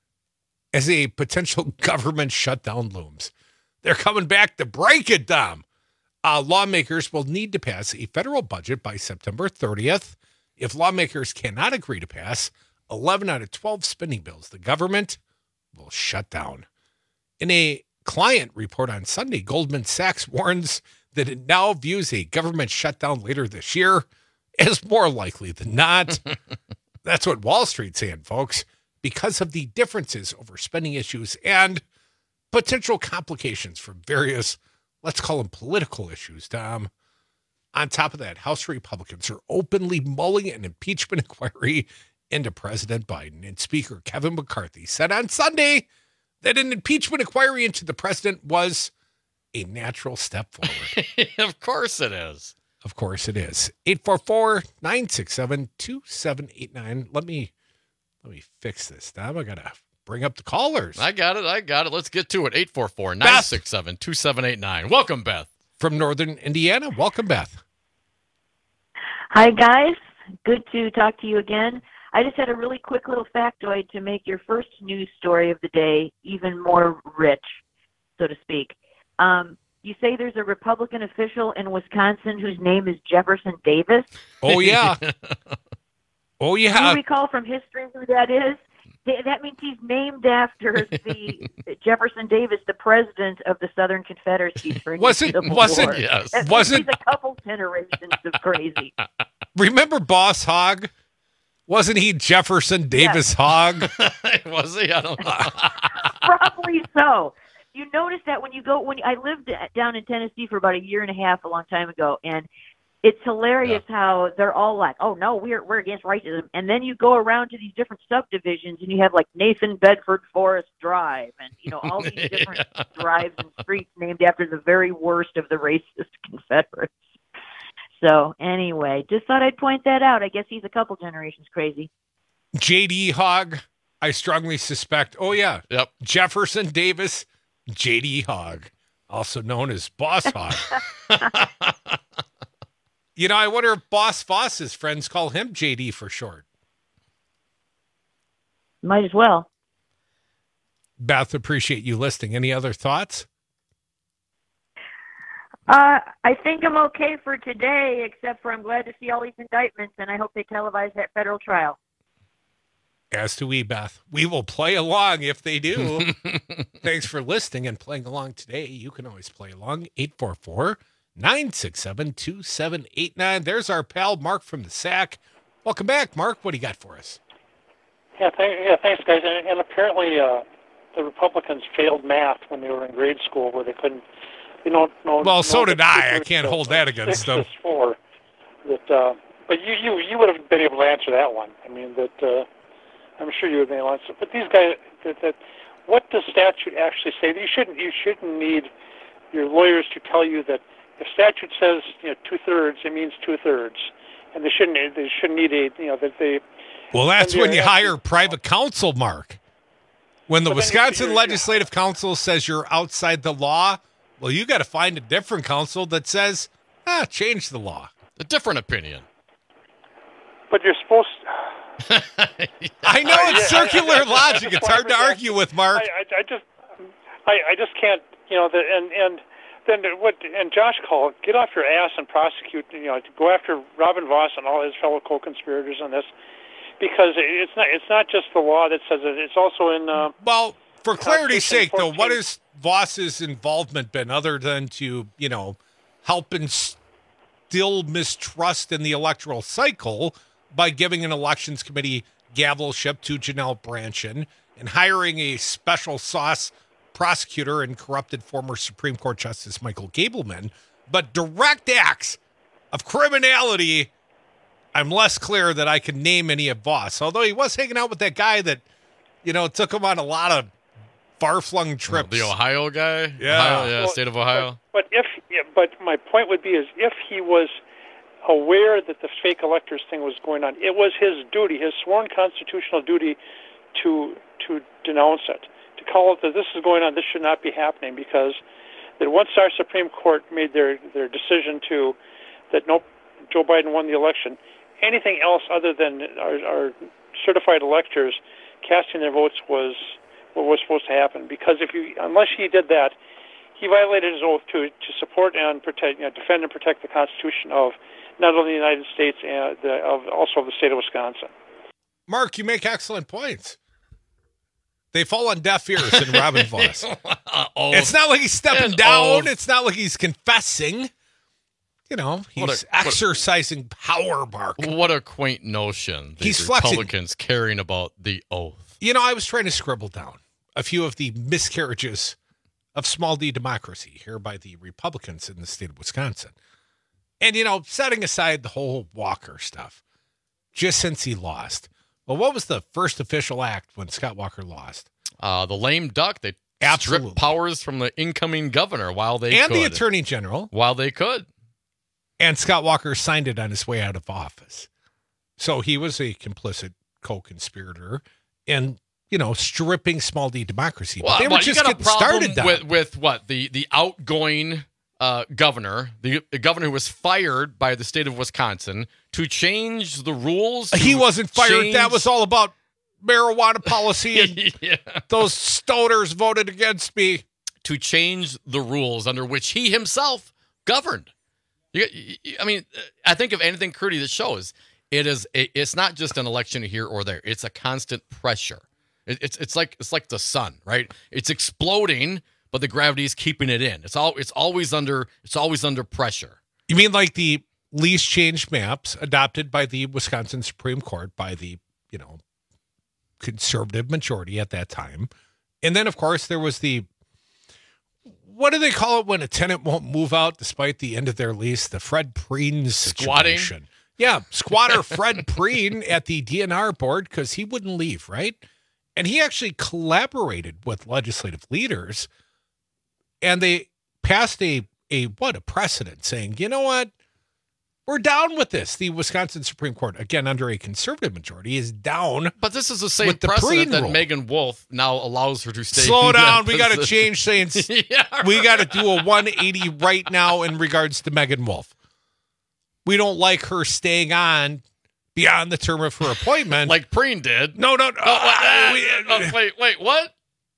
as a potential government shutdown looms. They're coming back to break it, Dom. Uh, lawmakers will need to pass a federal budget by September thirtieth. If lawmakers cannot agree to pass eleven out of twelve spending bills, the government will shut down. In a client report on Sunday, Goldman Sachs warns that it now views a government shutdown later this year as more likely than not. That's what Wall Street's saying, folks, because of the differences over spending issues and potential complications from various, let's call them political issues, Tom. On top of that, House Republicans are openly mulling an impeachment inquiry into President Biden. And Speaker Kevin McCarthy said on Sunday that an impeachment inquiry into the president was a natural step forward. Of course it is. Of course it is. eight four four, nine six seven, two seven eight nine. Let me let me fix this, Tom. I gotta bring up the callers. I got it. I got it. Let's get to it. eight four four, nine six seven, two seven eight nine. Welcome, Beth. From Northern Indiana. Welcome, Beth. Hi, guys. Good to talk to you again. I just had a really quick little factoid to make your first news story of the day even more rich, so to speak. Um, you say there's a Republican official in Wisconsin whose name is Jefferson Davis. Oh, yeah. oh, yeah. Do you recall from history who that is? That means he's named after the Jefferson Davis, the president of the Southern Confederacy during the Wasn't- Civil wasn't- War. yes. That means Wasn't- he's a couple generations of crazy. Remember Boss Hogg? Wasn't he Jefferson Davis Hogg? Was he? I don't know. Probably so. you notice that when you go when I lived down in Tennessee for about a year and a half, a long time ago, and it's hilarious yeah. how they're all like, "Oh no, we're we're against racism," and then you go around to these different subdivisions, and you have like Nathan Bedford Forest Drive, and you know all these different yeah. drives and streets named after the very worst of the racist Confederates. So anyway, just thought I'd point that out. I guess he's a couple generations crazy. J D Hogg, I strongly suspect. Oh yeah, yep. Jefferson Davis, J D Hogg, also known as Boss Hogg. You know, I wonder if Boss Voss's friends call him J D for short. Might as well. Beth, appreciate you listening. Any other thoughts? Uh, I think I'm okay for today, except for I'm glad to see all these indictments, and I hope they televise that federal trial. As do we, Beth. We will play along if they do. Thanks for listening and playing along today. You can always play along. eight four four, nine six seven, two seven eight nine. There's our pal, Mark from the S A C. Welcome back, Mark. What do you got for us? Yeah, th- yeah thanks, guys. And, and apparently uh, the Republicans failed math when they were in grade school where they couldn't, you know. know well, so know did I. I can't uh, hold that against them. Four, that, uh, but you, you, you would have been able to answer that one. I mean, that... Uh, I'm sure you would be able to. But these guys, that, that, what does statute actually say? You shouldn't. You shouldn't need your lawyers to tell you that if statute says you know two thirds, it means two thirds, and they shouldn't. They shouldn't need a you know that they. Well, that's when you hire private counsel, Mark. When the Wisconsin Legislative Council says you're outside the law, well, you got to find a different council that says, ah, change the law. A different opinion. But you're supposed. I know it's yeah, circular I, I, logic. It's hard to argue with, Mark. I, I, I just, I, I just can't, you know. The, and and then what? And Josh called, get off your ass and prosecute. You know, go after Robin Voss and all his fellow co-conspirators on this, because it's not. It's not just the law that says it. It's also in. Uh, well, for clarity's sake, though, what has Voss's involvement been other than to, you know, help instill mistrust in the electoral cycle by giving an elections committee gavelship to Janelle Brandtjen and hiring a special sauce prosecutor and corrupted former Supreme Court Justice Michael Gableman? But direct acts of criminality, I'm less clear that I can name any of Voss, although he was hanging out with that guy that, you know, took him on a lot of far-flung trips. Oh, the Ohio guy? Yeah. Ohio, yeah, well, state of Ohio. But, but if, yeah, but my point would be is if he was aware that the fake electors thing was going on, it was his duty, his sworn constitutional duty, to to denounce it, to call it that this is going on, this should not be happening, because that once our Supreme Court made their, their decision to that nope, Joe Biden won the election, anything else other than our, our certified electors casting their votes was what was supposed to happen. Because if you, unless he did that, he violated his oath to to support and protect, you know, defend and protect the Constitution of not only the United States and the, of also of the state of Wisconsin. Mark, you make excellent points. They fall on deaf ears in Robin Voss. It's not like he's stepping down. Oath. It's not like he's confessing. You know, he's a, exercising a, power, Mark. What a quaint notion. These he's Republicans flexing. Caring about the oath. You know, I was trying to scribble down a few of the miscarriages of small d democracy here by the Republicans in the state of Wisconsin. And, you know, setting aside the whole Walker stuff, just since he lost. Well, what was the first official act when Scott Walker lost? Uh, the lame duck. They Absolutely. stripped powers from the incoming governor while they and could. And the attorney general. While they could. And Scott Walker signed it on his way out of office. So he was a complicit co-conspirator in, you know, stripping small d democracy. But well, they were well, just getting started with, with what? The, the outgoing uh, governor, the, the governor who was fired by the state of Wisconsin to change the rules. He wasn't fired. Change... That was all about marijuana policy. And yeah. Those stoners voted against me. To change the rules under which he himself governed. You, you, I mean, I think if anything, Crudy, that shows it is. It, it's not just an election here or there. It's a constant pressure. It, it's it's like it's like the sun, right? It's exploding, but the gravity is keeping it in. It's all. It's always under. It's always under pressure. You mean like the least changed maps adopted by the Wisconsin Supreme Court by the you know conservative majority at that time, and then of course there was the what do they call it when a tenant won't move out despite the end of their lease? The Fred Preen situation. Squatting? Yeah, squatter Fred Preen at the D N R board because he wouldn't leave, right? And he actually collaborated with legislative leaders, and they passed a, a what, a precedent saying, you know what? We're down with this. The Wisconsin Supreme Court, again, under a conservative majority, is down. But this is the same with the precedent Preen that rule. Megan Wolf now allows her to stay. Slow in down. that We got to position. change things. Yeah, we got to do a one eighty right now in regards to Megan Wolf. We don't like her staying on beyond the term of her appointment. Like Preen did. No, no, no. Oh, what? Uh, we, oh, wait, wait, what?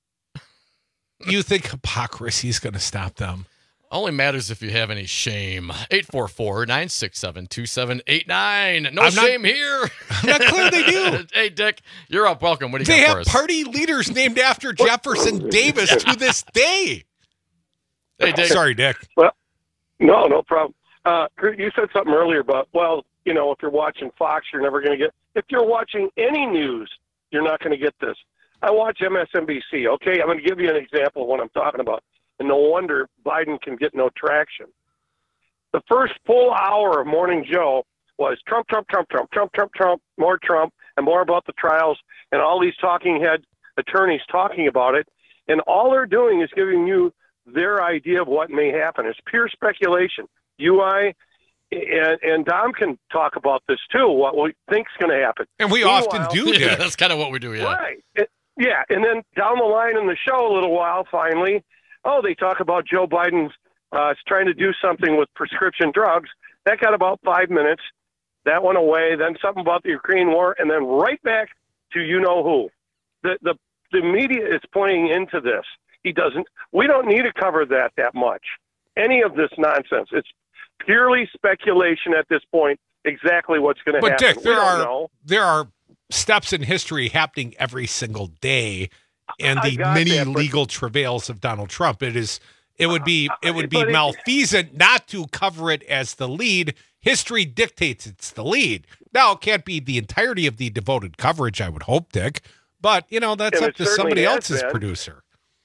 You think hypocrisy is going to stop them? Only matters if you have any shame. eight four four, nine six seven, two seven eight nine. No I'm not- shame here. I'm not clear they do. Hey, Dick, you're up. Welcome. What do you They got have for us? party leaders named after Jefferson Davis to this day. Hey, Dick. Sorry, Dick. Well, no, no problem. Uh, Kurt, you said something earlier about, well, you know, if you're watching Fox, you're never going to get, if you're watching any news, you're not going to get this. I watch M S N B C, okay? I'm going to give you an example of what I'm talking about. And no wonder Biden can get no traction. The first full hour of Morning Joe was Trump, Trump, Trump, Trump, Trump, Trump, Trump, more Trump, and more about the trials, and all these talking head attorneys talking about it. And all they're doing is giving you their idea of what may happen. It's pure speculation. You, I, and, and Dom can talk about this too, what we think's going to happen. And we Meanwhile- often do, Yeah, Dick. that's kind of what we do, yeah. Right. It- yeah, and then down the line in the show a little while, finally, oh, they talk about Joe Biden's uh, trying to do something with prescription drugs. That got about five minutes. That went away. Then something about the Ukraine war, and then right back to you know who. The the the media is playing into this. He doesn't. We don't need to cover that that much. Any of this nonsense. It's purely speculation at this point. Exactly what's going to But happen. Dick, We there don't are know. there are steps in history happening every single day, and I the got many that, but- legal travails of Donald Trump. It is it would be it would be But it- malfeasant not to cover it as the lead. History dictates it's the lead. Now it can't be the entirety of the devoted coverage, I would hope, Dick. But you know that's And up it to certainly somebody has else's been. producer.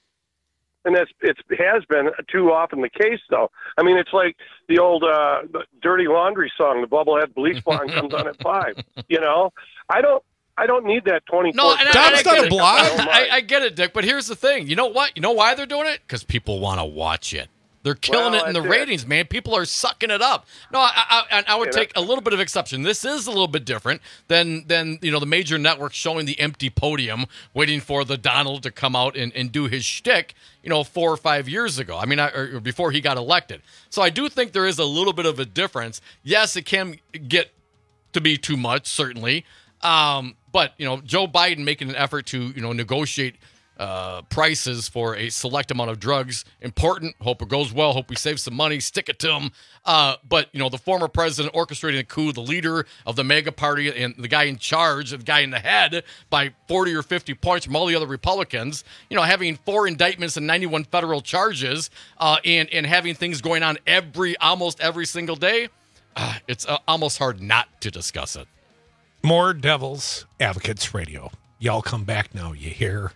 And that's it's, it has been too often the case, though. I mean, it's like the old uh, dirty laundry song, the bubblehead bleach blonde comes on at five. You know, I don't, I don't need that twenty-four. No, and I, Dom's I, not get a it. blog. I, I get it, Dick. But here's the thing. You know what? You know why they're doing it? Because people want to watch it. They're killing Well, it in the that's it. ratings, man. People are sucking it up. No, I, I, I, I would Yeah, take a little bit of exception. This is a little bit different than than you know the major networks showing the empty podium, waiting for the Donald to come out and, and do his shtick. You know, four or five years ago. I mean, I, or before he got elected. So I do think there is a little bit of a difference. Yes, it can get to be too much, certainly. Um, but you know, Joe Biden making an effort to you know negotiate uh, prices for a select amount of drugs, important. Hope it goes well. Hope we save some money. Stick it to him. Uh, but you know, the former president orchestrating a coup, the leader of the MAGA party, and the guy in charge, the guy in the head by forty or fifty points from all the other Republicans. You know, having four indictments and ninety-one federal charges, uh, and and having things going on every almost every single day. Uh, it's uh, almost hard not to discuss it. More Devil's Advocates Radio. Y'all come back now, you hear?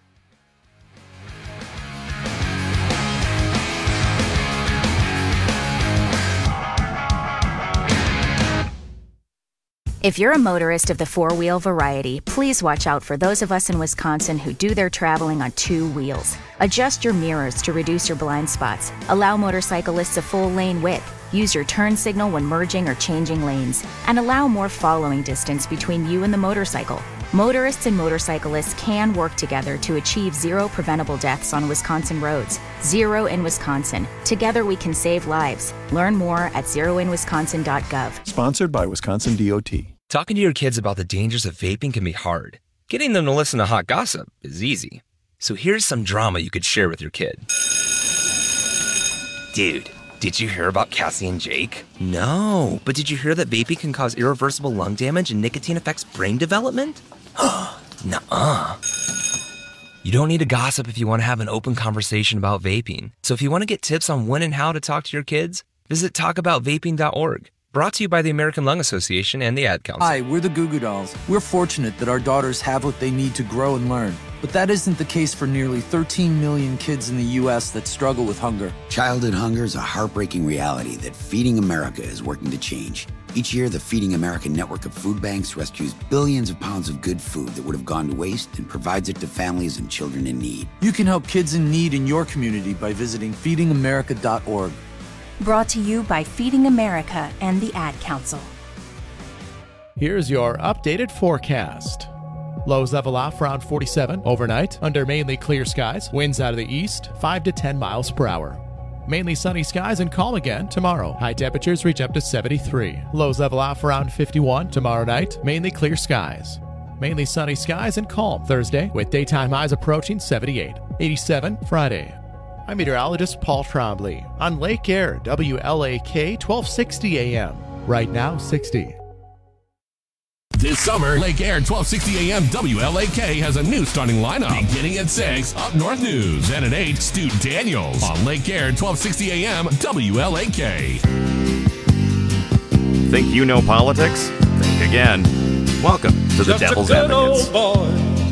If you're a motorist of the four-wheel variety, please watch out for those of us in Wisconsin who do their traveling on two wheels. Adjust your mirrors to reduce your blind spots. Allow motorcyclists a full lane width. Use your turn signal when merging or changing lanes. And allow more following distance between you and the motorcycle. Motorists and motorcyclists can work together to achieve zero preventable deaths on Wisconsin roads. Zero in Wisconsin. Together we can save lives. Learn more at zero in wisconsin dot gov. Sponsored by Wisconsin D O T. Talking to your kids about the dangers of vaping can be hard. Getting them to listen to hot gossip is easy. So here's some drama you could share with your kid. Dude, did you hear about Cassie and Jake? No, but did you hear that vaping can cause irreversible lung damage and nicotine affects brain development? Nuh-uh. You don't need to gossip if you want to have an open conversation about vaping. So if you want to get tips on when and how to talk to your kids, visit talk about vaping dot org. Brought to you by the American Lung Association and the Ad Council. Hi, we're the Goo Goo Dolls. We're fortunate that our daughters have what they need to grow and learn. But that isn't the case for nearly thirteen million kids in the U S that struggle with hunger. Childhood hunger is a heartbreaking reality that Feeding America is working to change. Each year, the Feeding America network of food banks rescues billions of pounds of good food that would have gone to waste and provides it to families and children in need. You can help kids in need in your community by visiting feeding america dot org. Brought to you by Feeding America and the Ad Council. Here's your updated forecast. Lows level off around forty-seven overnight under mainly clear skies. Winds out of the east, five to ten miles per hour. Mainly sunny skies and calm again tomorrow. High temperatures reach up to seventy-three. Lows level off around fifty-one tomorrow night. Mainly clear skies. Mainly sunny skies and calm Thursday with daytime highs approaching seventy-eight. eighty-seven Friday. I'm meteorologist Paul Trombley on Lake Air, W L A K twelve sixty A M. Right now, sixty. This summer, Lake Air twelve sixty A M W L A K has a new starting lineup. Beginning at six, Up North News. And at eight, Stu Daniels on Lake Air twelve sixty A M W L A K. Think you know politics? Think again. Welcome to the Just Devil's a good Advocates. old boy,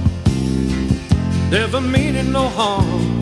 never meaning no harm.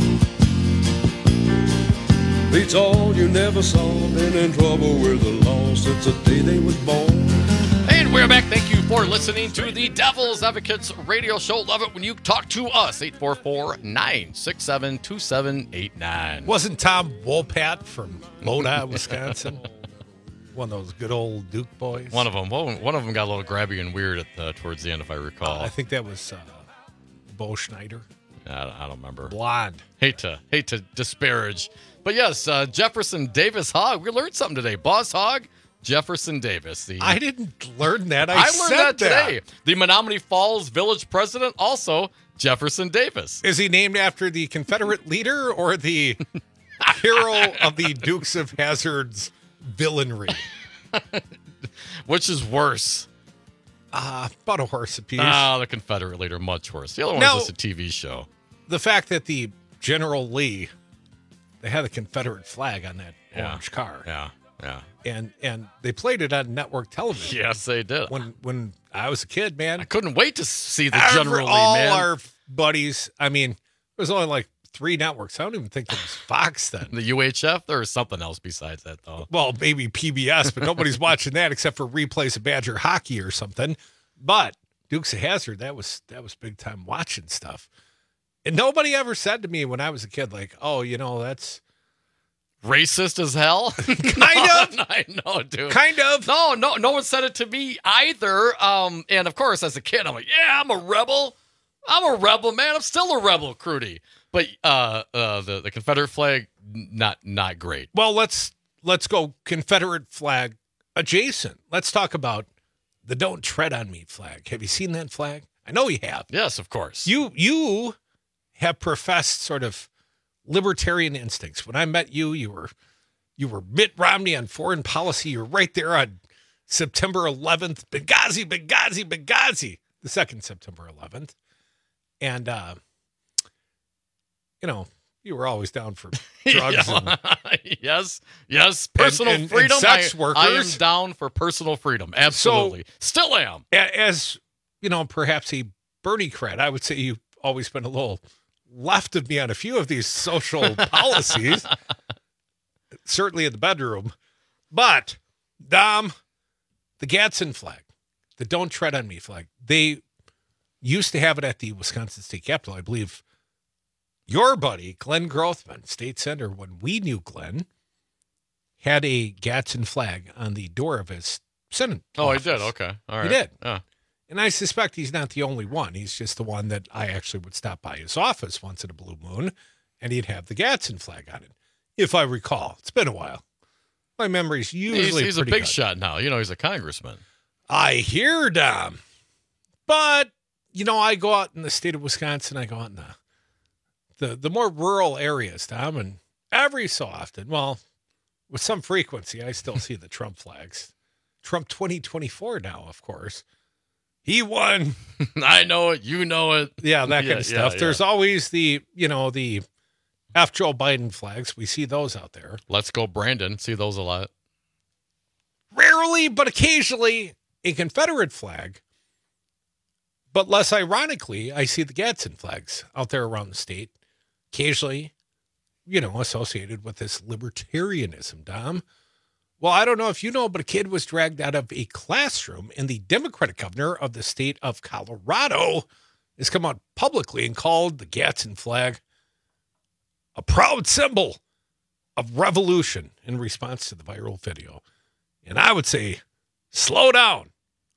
Beats all you never saw, been in trouble with the law since the day they was born. And we're back. Thank you for listening to the Devil's Advocates radio show. Love it when you talk to us. eight four four, nine six seven, two seven eight nine. Wasn't Tom Wolpat from Lodi, Wisconsin? One of those good old Duke boys. One of them. One, one of them got a little grabby and weird at the, towards the end, if I recall. Uh, I think that was uh, Bo Schneider. I, I don't remember. Blonde. Hate to hate to disparage. But yes, uh, Jefferson Davis Hogg. We learned something today. Boss Hogg, Jefferson Davis. The, I didn't learn that. I, I said learned that that today. The Menominee Falls Village president, also Jefferson Davis. Is he named after the Confederate leader or the hero of the Dukes of Hazzard's villainry? Which is worse? Uh, about a horse apiece. Ah, the Confederate leader, much worse. The other one Now, was just a T V show. The fact that the General Lee, they had the Confederate flag on that Yeah. orange car. Yeah, yeah. And and they played it on network television. Yes, they did. When when I was a kid, man. I couldn't wait to see the Every- General Lee, all man. our buddies, I mean, there was only like three networks. I don't even think there was Fox then. The U H F? There was something else besides that, though. Well, maybe P B S, but nobody's watching that except for replays of Badger hockey or something. But Dukes of Hazzard, that was that was big time watching stuff. And nobody ever said to me when I was a kid, like, oh, you know, that's racist as hell. kind no, of. I know, dude. Kind of. No, no, no one said it to me either. Um, and of course, as a kid, I'm like, yeah, I'm a rebel. I'm a rebel, man. I'm still a rebel, Crudy. But uh, uh, the the Confederate flag, not not great. Well, let's let's go Confederate flag adjacent. Let's talk about the "Don't Tread on Me" flag. Have you seen that flag? I know you have. Yes, of course. You you have professed sort of libertarian instincts. When I met you, you were you were Mitt Romney on foreign policy. You're right there on September eleventh, Benghazi, Benghazi, Benghazi, the second September eleventh, and uh, you know you were always down for drugs. and, yes, yes, personal and, and, freedom. And sex I, workers. I am down for personal freedom. Absolutely, So, still am. As you know, perhaps a Bernie cred, I would say you've always been a little left of me on a few of these social policies, certainly in the bedroom. But, Dom, the Gadsden flag, the "Don't Tread on Me" flag, they used to have it at the Wisconsin State Capitol. I believe your buddy, Glenn Grothman, state senator, when we knew Glenn, had a Gadsden flag on the door of his Senate Oh, office. I did. Okay, all right. He did. Yeah. And I suspect he's not the only one. He's just the one that I actually would stop by his office once in a blue moon, and he'd have the Gadsden flag on it, if I recall. It's been a while. My memory's usually He's, he's a pretty big good. shot now. You know, he's a congressman. I hear, Dom. But, you know, I go out in the state of Wisconsin. I go out in the the, the more rural areas, Dom, and every so often, well, with some frequency, I still see the Trump flags. Trump twenty twenty-four now, of course. He won. I know it. You know it. Yeah, that Yeah, kind of stuff. yeah, There's yeah. always the, you know, the F. Joe Biden flags. We see those out there. Let's go, Brandon. See those a lot. Rare rarely, but occasionally, a Confederate flag. But less ironically, I see the Gadsden flags out there around the state, occasionally, you know, associated with this libertarianism, Dom. Well, I don't know if you know, but a kid was dragged out of a classroom, and the Democratic governor of the state of Colorado has come out publicly and called the Gadsden flag a proud symbol of revolution in response to the viral video. And I would say, slow down.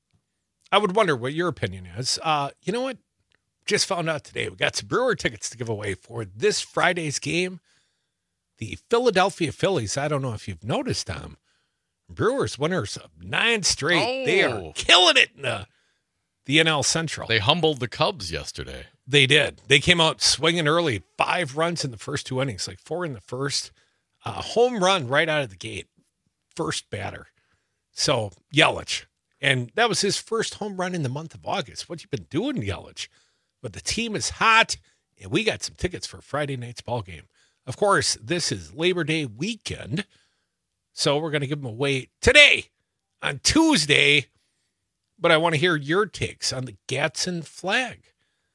I would wonder what your opinion is. Uh, you know what? Just found out today. We got some Brewer tickets to give away for this Friday's game. The Philadelphia Phillies. I don't know if you've noticed, Tom. Brewers winners of nine straight. Oh. They are killing it in the, the N L Central. They humbled the Cubs yesterday. They did. They came out swinging early. Five runs in the first two innings, like four in the first. Uh, home run right out of the gate. First batter. So, Yelich. And that was his first home run in the month of August. What you been doing, Yelich? But the team is hot, and we got some tickets for Friday night's ball game. Of course, this is Labor Day weekend, so we're going to give them away today on Tuesday. But I want to hear your takes on the Gadsden flag.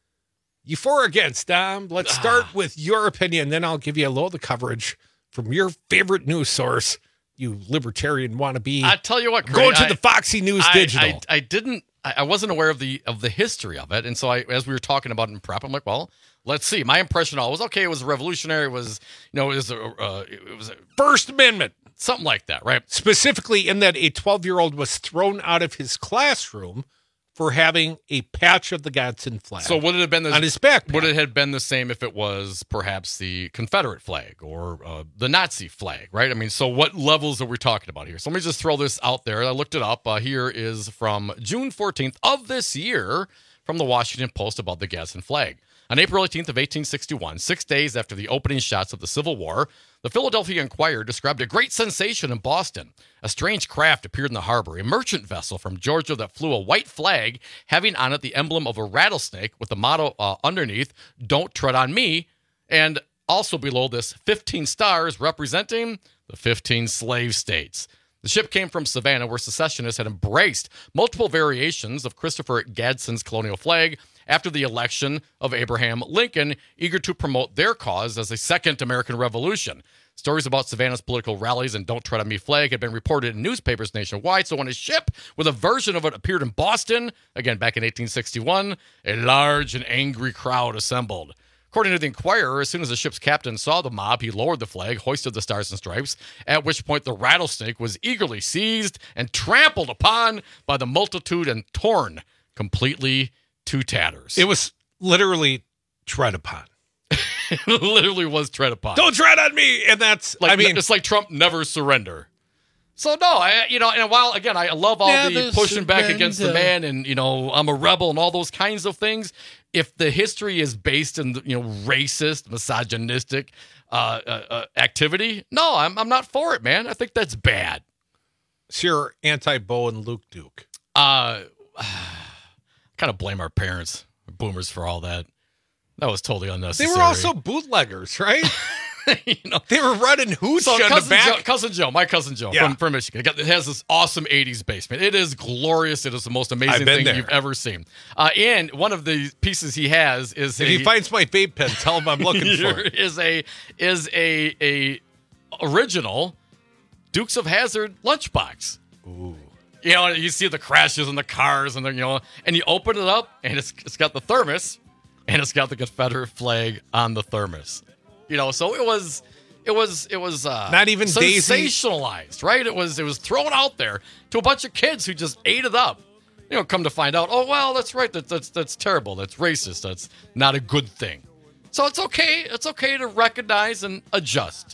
You for or against, Dom? Let's start ah. with your opinion, then I'll give you a load of coverage from your favorite news source, you libertarian wannabe. I tell you what, Craig, go to I, the Foxy News I, Digital. I, I didn't. I wasn't aware of the of the history of it, and so I, as we were talking about it in prep, I'm like, well, let's see. My impression all was okay. It was revolutionary. It was, you know, it was a, uh, it was a First Amendment, something like that, right? Specifically, in that a twelve-year-old was thrown out of his classroom for having a patch of the Gadsden flag. So would it have been the, on his backpack? Would it have been the same if it was perhaps the Confederate flag or uh, the Nazi flag, right? I mean, so what levels are we talking about here? So let me just throw this out there. I looked it up. Uh, here is from June fourteenth of this year from the Washington Post about the Gadsden flag. On April eighteenth of eighteen sixty-one, six days after the opening shots of the Civil War, the Philadelphia Inquirer described a great sensation in Boston. A strange craft appeared in the harbor, a merchant vessel from Georgia that flew a white flag having on it the emblem of a rattlesnake with the motto uh, underneath, "Don't tread on me," and also below this, fifteen stars representing the fifteen slave states. The ship came from Savannah, where secessionists had embraced multiple variations of Christopher Gadsden's colonial flag after the election of Abraham Lincoln, eager to promote their cause as a second American Revolution. Stories about Savannah's political rallies and "Don't Tread on Me" flag had been reported in newspapers nationwide, so when a ship with a version of it appeared in Boston, again back in eighteen sixty-one, a large and angry crowd assembled. According to the Inquirer, as soon as the ship's captain saw the mob, he lowered the flag, hoisted the stars and stripes, at which point the rattlesnake was eagerly seized and trampled upon by the multitude and torn completely to tatters. It was literally tread upon. It literally was tread upon. Don't tread on me! And that's, like, I mean... It's like Trump never surrender. So, no, I, you know, and while, again, I love all Never the pushing surrender. back against the man and, you know, I'm a rebel and all those kinds of things, if the history is based in, you know, racist, misogynistic uh, uh, uh, activity, no, I'm I'm not for it, man. I think that's bad. So you're anti-Bo and Luke Duke. Uh, kind of blame our parents, boomers, for all that. That was totally unnecessary. They were also bootleggers, right? You know, they were running hooch so on the cousin back. Joe, cousin Joe, my cousin Joe Yeah. from, from Michigan, it has this awesome eighties basement. It is glorious. It is the most I've amazing been thing there. you've ever seen. Uh, and one of the pieces he has is If a, he finds my vape pen, tell him I'm looking for it. is a is a a original Dukes of Hazzard lunchbox. Ooh. You know, you see the crashes in the cars, and the, you know, and you open it up, and it's it's got the thermos, and it's got the Confederate flag on the thermos. You know, so it was, it was, it was uh, Not even Daisy- sensationalized, right? It was, it was thrown out there to a bunch of kids who just ate it up. You know, come to find out, oh well, that's right, that, that's that's terrible, that's racist, that's not a good thing. So it's okay, it's okay to recognize and adjust.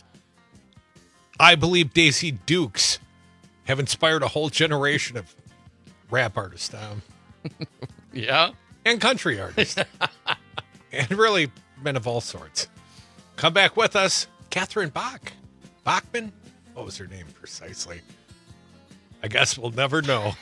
I believe Daisy Dukes have inspired a whole generation of rap artists, Tom. Yeah? And country artists. And really men of all sorts. Come back with us, Catherine Bach. Bachman? What was her name precisely? I guess we'll never know.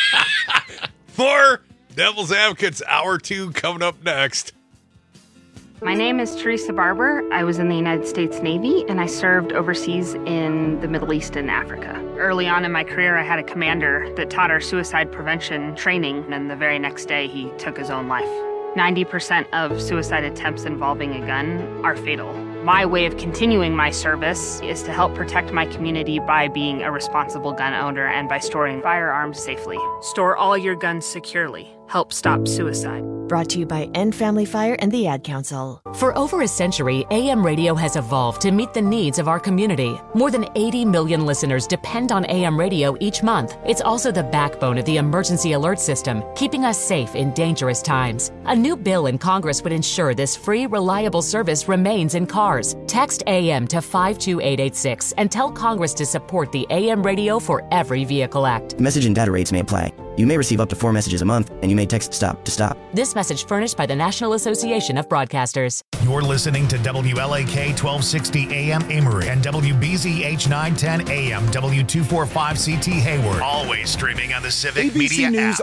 More Devil's Advocates Hour two coming up next. My name is Teresa Barber. I was in the United States Navy, and I served overseas in the Middle East and Africa. Early on in my career, I had a commander that taught our suicide prevention training, and the very next day, he took his own life. ninety percent of suicide attempts involving a gun are fatal. My way of continuing my service is to help protect my community by being a responsible gun owner and by storing firearms safely. Store all your guns securely. Help stop suicide. Brought to you by End Family Fire and the Ad Council. For over a century, A M radio has evolved to meet the needs of our community. More than eighty million listeners depend on A M radio each month. It's also the backbone of the emergency alert system, keeping us safe in dangerous times. A new bill in Congress would ensure this free, reliable service remains in cars. Text A M to five two eight eight six and tell Congress to support the A M radio for every vehicle act. Message and data rates may apply. You may receive up to four messages a month, and you may text STOP to stop. This message furnished by the National Association of Broadcasters. You're listening to W L A K twelve sixty A M Amory and W B Z H nine ten A M W two forty-five C T Hayward. Always streaming on the Civic A B C Media News app.